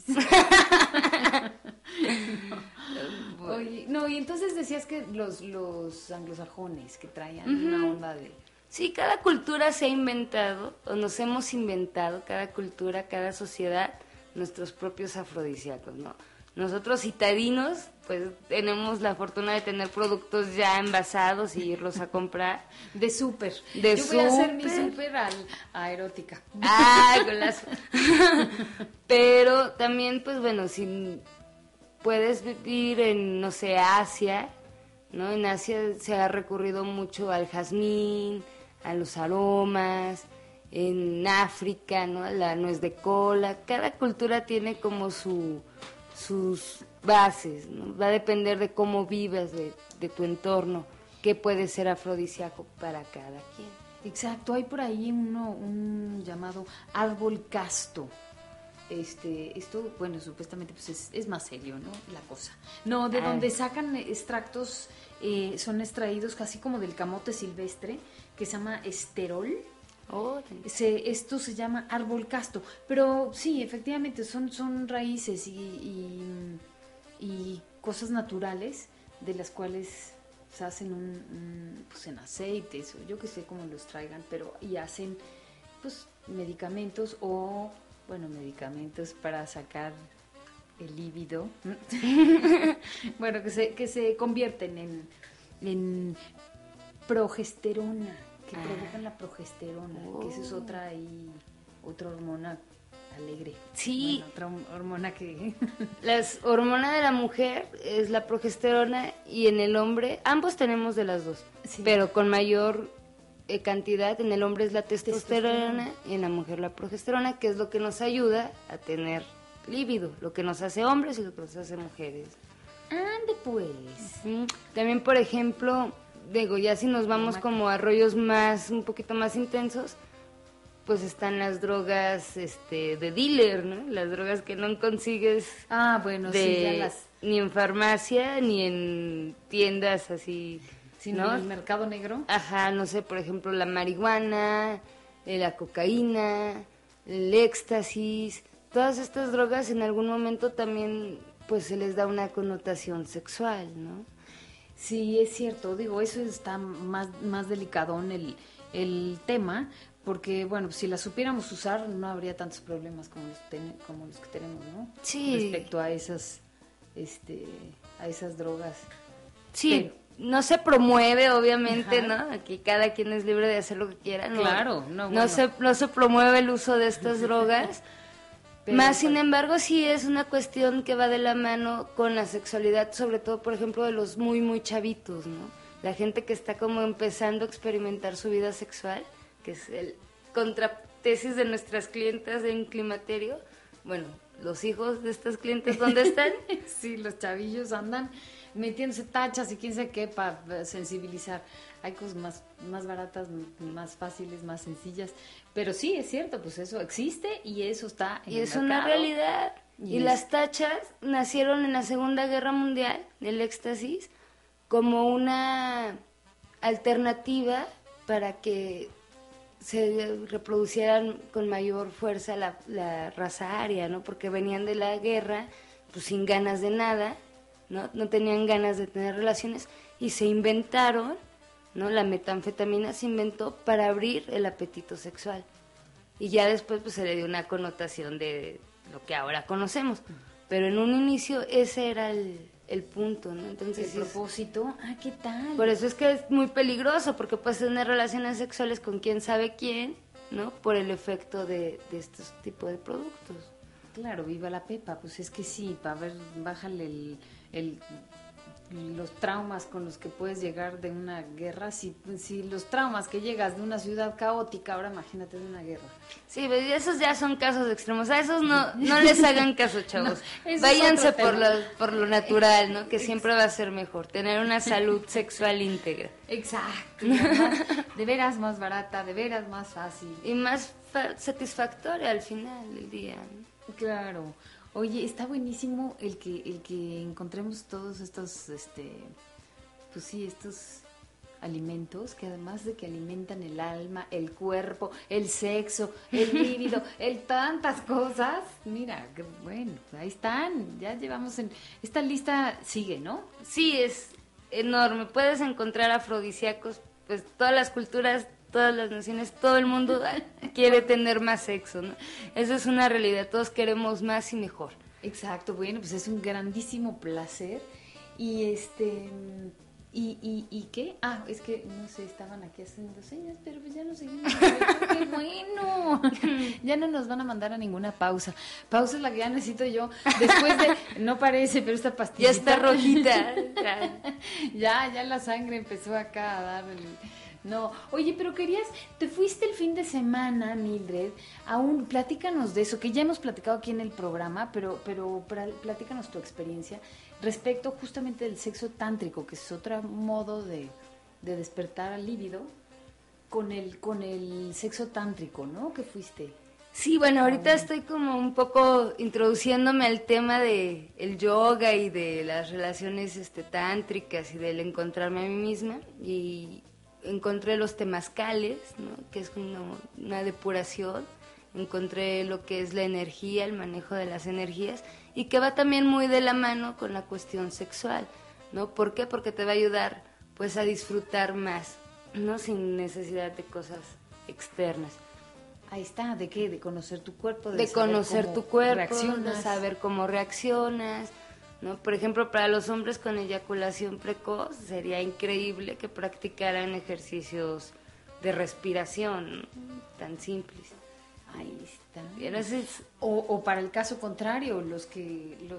Oye, no, y entonces decías que los anglosajones que traían una onda de... Sí, cada cultura se ha inventado, o nos hemos inventado, cada cultura, cada sociedad, nuestros propios afrodisíacos, ¿no? Nosotros citadinos, pues tenemos la fortuna de tener productos ya envasados y irlos a comprar. De súper. Yo voy a hacer mi súper a erótica. Ah, golazo. Pero también, pues bueno, si puedes vivir en, no sé, Asia, ¿no? En Asia se ha recurrido mucho al jazmín, a los aromas. En África, ¿no? La nuez de cola. Cada cultura tiene como sus bases, ¿no? Va a depender de cómo vivas, de tu entorno, qué puede ser afrodisíaco para cada quien. Exacto, hay por ahí un llamado árbol casto. Esto, bueno, supuestamente pues es más serio, ¿no? La cosa. No, de donde sacan extractos, son extraídos casi como del camote silvestre, que se llama esterol. Esto se llama árbol casto, pero sí, efectivamente son raíces y cosas naturales de las cuales se hacen pues en aceites o yo que sé cómo los traigan, pero y hacen pues medicamentos para sacar el líbido. Bueno, que se convierten en progesterona, que provocan la progesterona, que esa es otra hormona alegre. Sí. Bueno, otra hormona que... La hormona de la mujer es la progesterona y en el hombre, ambos tenemos de las dos, sí, pero con mayor cantidad, en el hombre es la testosterona y en la mujer la progesterona, que es lo que nos ayuda a tener líbido, lo que nos hace hombres y lo que nos hace mujeres. Ande pues. También, por ejemplo, digo, ya si nos vamos como a rollos un poquito más intensos, pues están las drogas de dealer, ¿no? Las drogas que no consigues bueno, sí, ya ni en farmacia ni en tiendas así, ¿no? En el mercado negro. Ajá, no sé, por ejemplo, la marihuana, la cocaína, el éxtasis, todas estas drogas en algún momento también pues se les da una connotación sexual, ¿no? Sí, es cierto, digo, eso está más delicado en el tema, porque, bueno, si las supiéramos usar no habría tantos problemas como los que tenemos, ¿no? Sí. Respecto a esas drogas. Sí, no se promueve, obviamente, ajá, ¿no? Aquí cada quien es libre de hacer lo que quiera, ¿no? Claro, no se promueve el uso de estas drogas. Pero, más sin embargo, sí es una cuestión que va de la mano con la sexualidad, sobre todo, por ejemplo, de los muy, muy chavitos, ¿no? La gente que está como empezando a experimentar su vida sexual, que es el contratesis de nuestras clientas en climaterio. Bueno, los hijos de estas clientes, ¿dónde están? Sí, los chavillos andan metiéndose tachas y quién sabe qué para sensibilizar. Hay cosas más baratas, más fáciles, más sencillas. Pero sí, es cierto, pues eso existe y eso está en el mercado. Y es una realidad. Y las tachas nacieron en la Segunda Guerra Mundial, el éxtasis, como una alternativa para que se reproducieran con mayor fuerza la raza aria, ¿no? Porque venían de la guerra, pues sin ganas de nada, ¿no? No tenían ganas de tener relaciones y se inventaron, ¿no? La metanfetamina se inventó para abrir el apetito sexual. Y ya después pues se le dio una connotación de lo que ahora conocemos. Pero en un inicio ese era el punto, ¿no? Entonces, el propósito, ¿qué tal? Por eso es que es muy peligroso, porque puedes tener relaciones sexuales con quién sabe quién, ¿no? Por el efecto de estos tipos de productos. Claro, viva la pepa, pues es que sí, para ver, bájale los traumas con los que puedes llegar de una guerra, si los traumas que llegas de una ciudad caótica, ahora imagínate de una guerra. Sí, pues esos ya son casos extremos. A esos no les hagan caso, chavos. No, váyanse por lo natural, ¿no? Que siempre va a ser mejor. Tener una salud sexual íntegra. Exacto. Además, de veras más barata, de veras más fácil. Y más satisfactoria al final del día, ¿no? Claro. Oye, está buenísimo el que encontremos todos estos, pues sí, estos alimentos que además de que alimentan el alma, el cuerpo, el sexo, el líbido, tantas cosas. Mira, bueno, ahí están, ya llevamos esta lista sigue, ¿no? Sí, es enorme. Puedes encontrar afrodisíacos, pues todas las culturas, todas las naciones, todo el mundo quiere tener más sexo, ¿no? Eso es una realidad, todos queremos más y mejor. Exacto, bueno, pues es un grandísimo placer. Y ¿Y qué? Es que, no sé, estaban aquí haciendo señas, pero pues ya no seguimos. ¡Qué bueno! Ya no nos van a mandar a ninguna pausa. Pausa es la que ya necesito yo. Después de, no parece, pero esta pastilla. Ya está rojita. Ya la sangre empezó acá a dar No, oye, pero te fuiste el fin de semana, Mildred, platícanos de eso, que ya hemos platicado aquí en el programa, pero platícanos tu experiencia respecto justamente del sexo tántrico, que es otro modo de despertar al líbido con el sexo tántrico, ¿no? ¿Qué fuiste? Sí, bueno, ahorita estoy como un poco introduciéndome al tema de el yoga y de las relaciones tántricas y del encontrarme a mí misma, y encontré los temazcales, ¿no? Que es una depuración. Encontré lo que es la energía, el manejo de las energías, y que va también muy de la mano con la cuestión sexual, ¿no? ¿Por qué? Porque te va a ayudar, pues, a disfrutar más, ¿no? Sin necesidad de cosas externas. Ahí está, ¿de qué? De conocer tu cuerpo, de conocer tu cuerpo, reaccionas. De saber cómo reaccionas, ¿no? Por ejemplo, para los hombres con eyaculación precoz sería increíble que practicaran ejercicios de respiración tan simples. Ahí está. O para el caso contrario, los que no,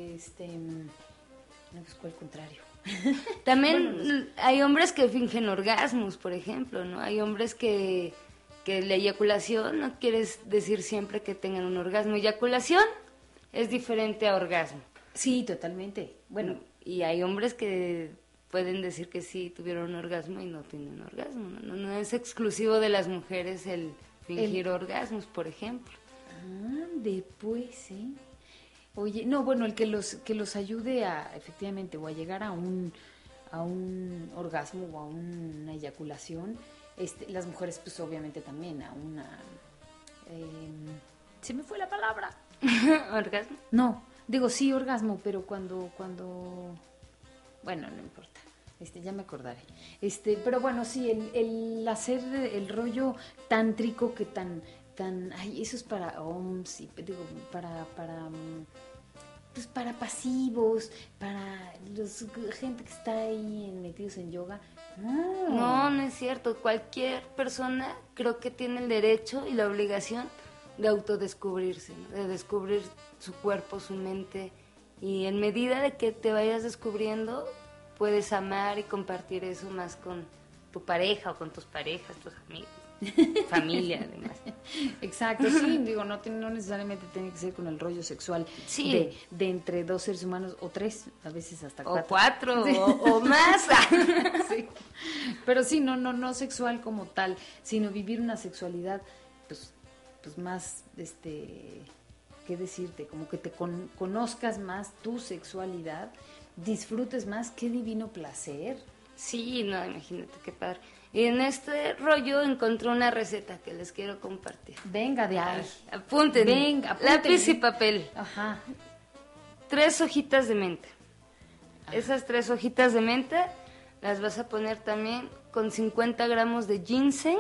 pues ¿cuál contrario? También bueno, hay hombres que fingen orgasmos, por ejemplo, ¿no? Hay hombres que la eyaculación no quiere decir siempre que tengan un orgasmo. Eyaculación es diferente a orgasmo. Sí, totalmente. Bueno, y hay hombres que pueden decir que sí tuvieron un orgasmo y no tienen orgasmo. No es exclusivo de las mujeres el fingir orgasmos, por ejemplo. Después, ¿sí? Oye, no, bueno, el que los ayude efectivamente, o a llegar a un orgasmo o a una eyaculación, las mujeres, pues obviamente también a una... se me fue la palabra. ¿Orgasmo? No, digo sí orgasmo, pero cuando bueno, no importa. Ya me acordaré. Pero bueno, sí, el hacer el rollo tántrico que tan ay, eso es para OMS, digo, pues para pasivos, para gente que está ahí metidos en yoga. No es cierto. Cualquier persona creo que tiene el derecho y la obligación de autodescubrirse, ¿no? De descubrir su cuerpo, su mente, y en medida de que te vayas descubriendo, puedes amar y compartir eso más con tu pareja o con tus parejas, tus amigos, familia, además. Exacto, sí, digo, no necesariamente tiene que ser con el rollo sexual sí. de entre dos seres humanos, o tres, a veces hasta cuatro. O cuatro, sí. o más. Sí. Pero sí, no sexual como tal, sino vivir una sexualidad, pues más, ¿qué decirte? Como que te conozcas más tu sexualidad, disfrutes más, qué divino placer. Sí, no, imagínate qué padre. Y en este rollo encontré una receta que les quiero compartir. Venga, de ahí. Apunten. Venga, lápiz y papel. Ajá. 3 hojitas de menta. Esas 3 hojitas de menta las vas a poner también con 50 gramos de ginseng.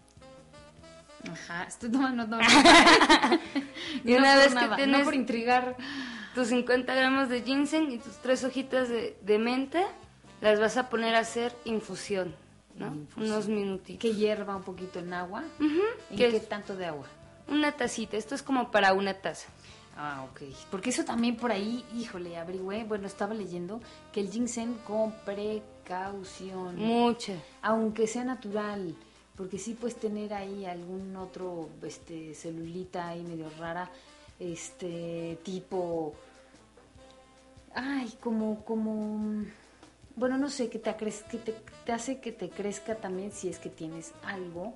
Ajá, estoy tomando nota. Y una vez que tienes no por intrigar, tus 50 gramos de ginseng y tus 3 hojitas de menta, las vas a poner a hacer infusión, ¿no? Unos minutitos. Que hierva un poquito en agua. Uh-huh. ¿En qué tanto de agua? Una tacita, esto es como para una taza. Ah, ok. Porque eso también por ahí, híjole, averigüé, bueno, estaba leyendo que el ginseng con precaución. Mucha. Aunque sea natural, porque sí puedes tener ahí algún otro celulita ahí medio rara, tipo, ay, como bueno, no sé, que te hace que te crezca también si es que tienes algo,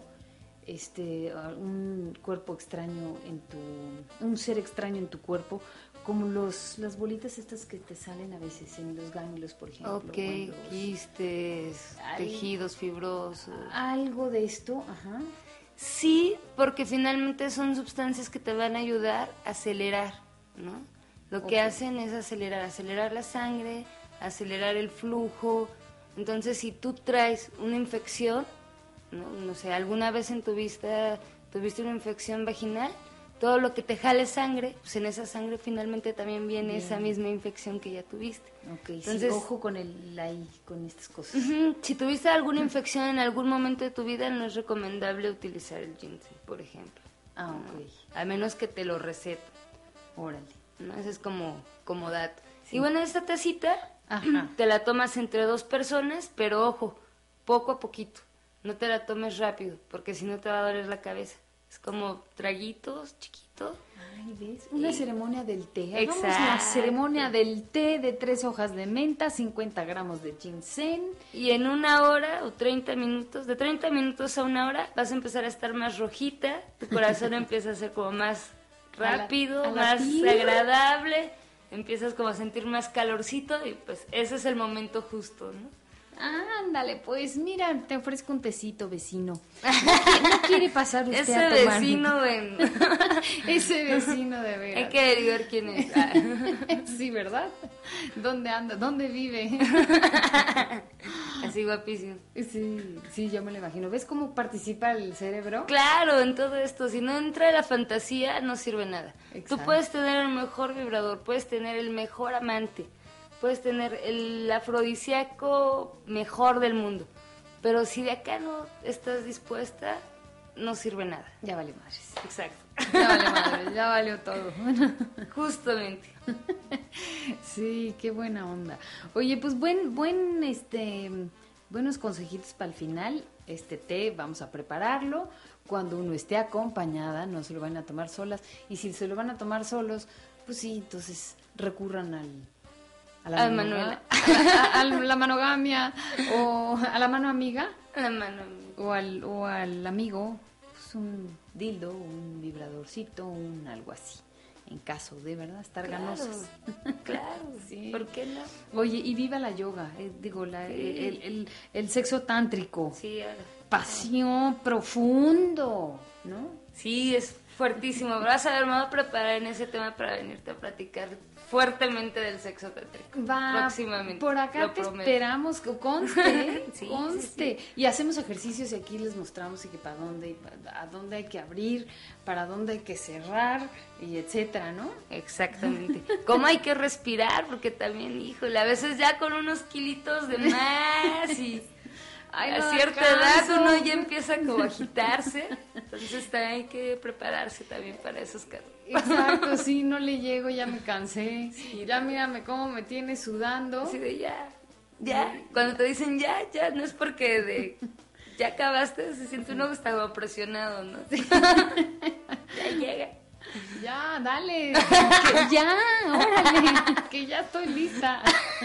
un cuerpo extraño un ser extraño en tu cuerpo, como las bolitas estas que te salen a veces en los ganglios, por ejemplo. Ok, quistes, tejidos fibrosos. Algo de esto, ajá. Sí, porque finalmente son sustancias que te van a ayudar a acelerar, ¿no? Lo que hacen es acelerar la sangre, acelerar el flujo. Entonces, si tú traes una infección, no sé, alguna vez en tu vida tuviste una infección vaginal, todo lo que te jale sangre, pues en esa sangre finalmente también viene esa misma infección que ya tuviste. Ok, entonces, sí, ojo con con estas cosas. Si tuviste alguna infección en algún momento de tu vida, no es recomendable utilizar el ginseng, por ejemplo. Ah, ok. A menos que te lo receten. Órale. ¿No? Ese es como dato. Sí. Y bueno, esta tacita ajá, te la tomas entre 2 personas, pero ojo, poco a poquito. No te la tomes rápido, porque si no te va a doler la cabeza. Es como traguitos, chiquito. Ay, ¿ves? Una ceremonia del té. Hagamos Exacto. la ceremonia del té de 3 hojas de menta, 50 gramos de ginseng. Y en 1 hora o 30 minutos, de 30 minutos a 1 hora, vas a empezar a estar más rojita, tu corazón empieza a ser como más rápido, más agradable, empiezas como a sentir más calorcito y pues ese es el momento justo, ¿no? Ándale, pues mira, te ofrezco un tecito, vecino. ¿No quiere pasar usted ese a tomar? Vecino, ven. Ese vecino de veras. Hay que averiguar quién es. Sí, ¿verdad? ¿Dónde anda? ¿Dónde vive? Así guapísimo. Sí, yo me lo imagino. ¿Ves cómo participa el cerebro? Claro, en todo esto. Si no entra la fantasía, no sirve nada. Exacto. Tú puedes tener el mejor vibrador, puedes tener el mejor amante, puedes tener el afrodisíaco mejor del mundo, pero si de acá no estás dispuesta, no sirve nada. Ya vale madres. Exacto. Ya vale madres, ya valió todo. Justamente. Sí, qué buena onda. Oye, pues buenos consejitos para el final. Este té vamos a prepararlo cuando uno esté acompañada, no se lo van a tomar solas, y si se lo van a tomar solos, pues sí, entonces recurran a la monogamia o a la mano amiga, o al amigo, pues un dildo, un vibradorcito, algo así, en caso de verdad estar ganosos. Claro, sí. ¿Por qué no? Oye, y viva la yoga, el sexo tántrico. Sí, pasión profundo, ¿no? Sí, es fuertísimo. Vas a ver, me voy a preparar en ese tema para venirte a platicar fuertemente del sexo tántrico. Va, próximamente. Por acá te esperamos, conste, sí, conste. Sí. Y hacemos ejercicios y aquí les mostramos y que a dónde hay que abrir, para dónde hay que cerrar y etcétera, ¿no? Exactamente. Cómo hay que respirar, porque también, híjole, a veces ya con unos kilitos de más y a cierta edad uno ya empieza como a agitarse, entonces también hay que prepararse también para esos casos. Exacto, sí, no le llego, ya me cansé, sí, ya mírame cómo me tiene sudando. Así de ya, cuando te dicen ya, no es porque ya acabaste, se siente uno que está como presionado, ¿no? Ya llega. Ya, dale, órale, que ya estoy lista.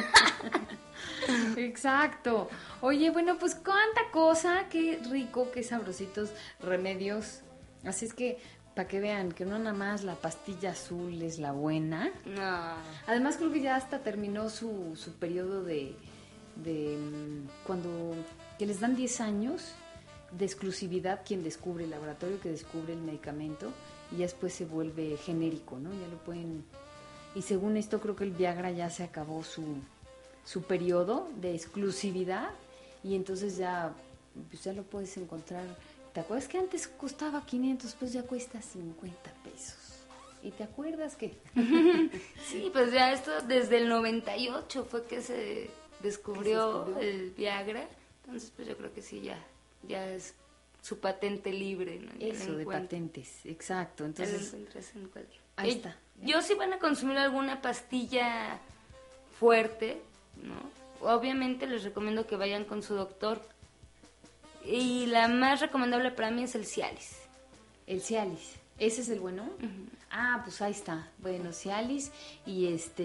Exacto. Oye, bueno, pues cuánta cosa, qué rico, qué sabrositos remedios. Así es que, para que vean que no nada más la pastilla azul es la buena. No. Además creo que ya hasta terminó su periodo de cuando que les dan 10 años de exclusividad quien descubre el laboratorio, que descubre el medicamento, y ya después se vuelve genérico, ¿no? Ya lo pueden... Y según esto creo que el Viagra ya se acabó su periodo de exclusividad y entonces ya lo puedes encontrar. ¿Te acuerdas que antes costaba 500, pues ya cuesta 50 pesos? ¿Y te acuerdas que? Sí, pues ya esto desde el 98 fue que se descubrió el Viagra, entonces pues yo creo que sí, ya es su patente libre, ¿no? Eso de patentes, exacto. Entonces, en cualquier Ahí está. Yo si van a consumir alguna pastilla fuerte, ¿no? Obviamente les recomiendo que vayan con su doctor. Y la más recomendable para mí es el Cialis. El Cialis, ¿ese es el bueno? Uh-huh. Ah, pues ahí está. Bueno, Cialis y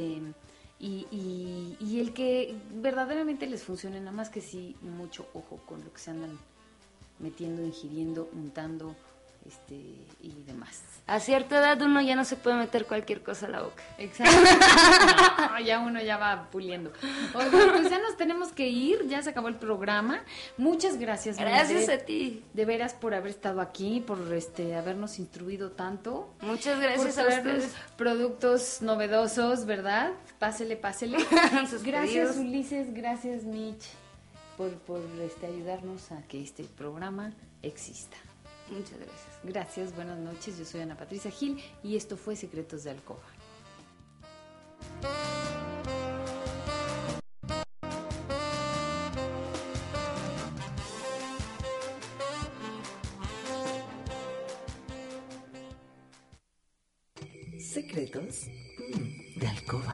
y el que verdaderamente les funcione, nada más que sí, mucho ojo con lo que se andan metiendo, ingiriendo, untando, y demás. A cierta edad uno ya no se puede meter cualquier cosa a la boca. Exacto. No, ya uno ya va puliendo. Oigan, pues ya nos tenemos que ir, ya se acabó el programa. Muchas gracias. Gracias Mildred, a ti. de veras por haber estado aquí, por habernos instruido tanto. Muchas gracias a ustedes. Productos novedosos, ¿verdad? Pásele. Sus Gracias, pedidos. Ulises, gracias, Mitch, por ayudarnos a que este programa exista. Muchas gracias. Gracias, buenas noches. Yo soy Ana Patricia Gil y esto fue Secretos de Alcoba. Secretos de Alcoba.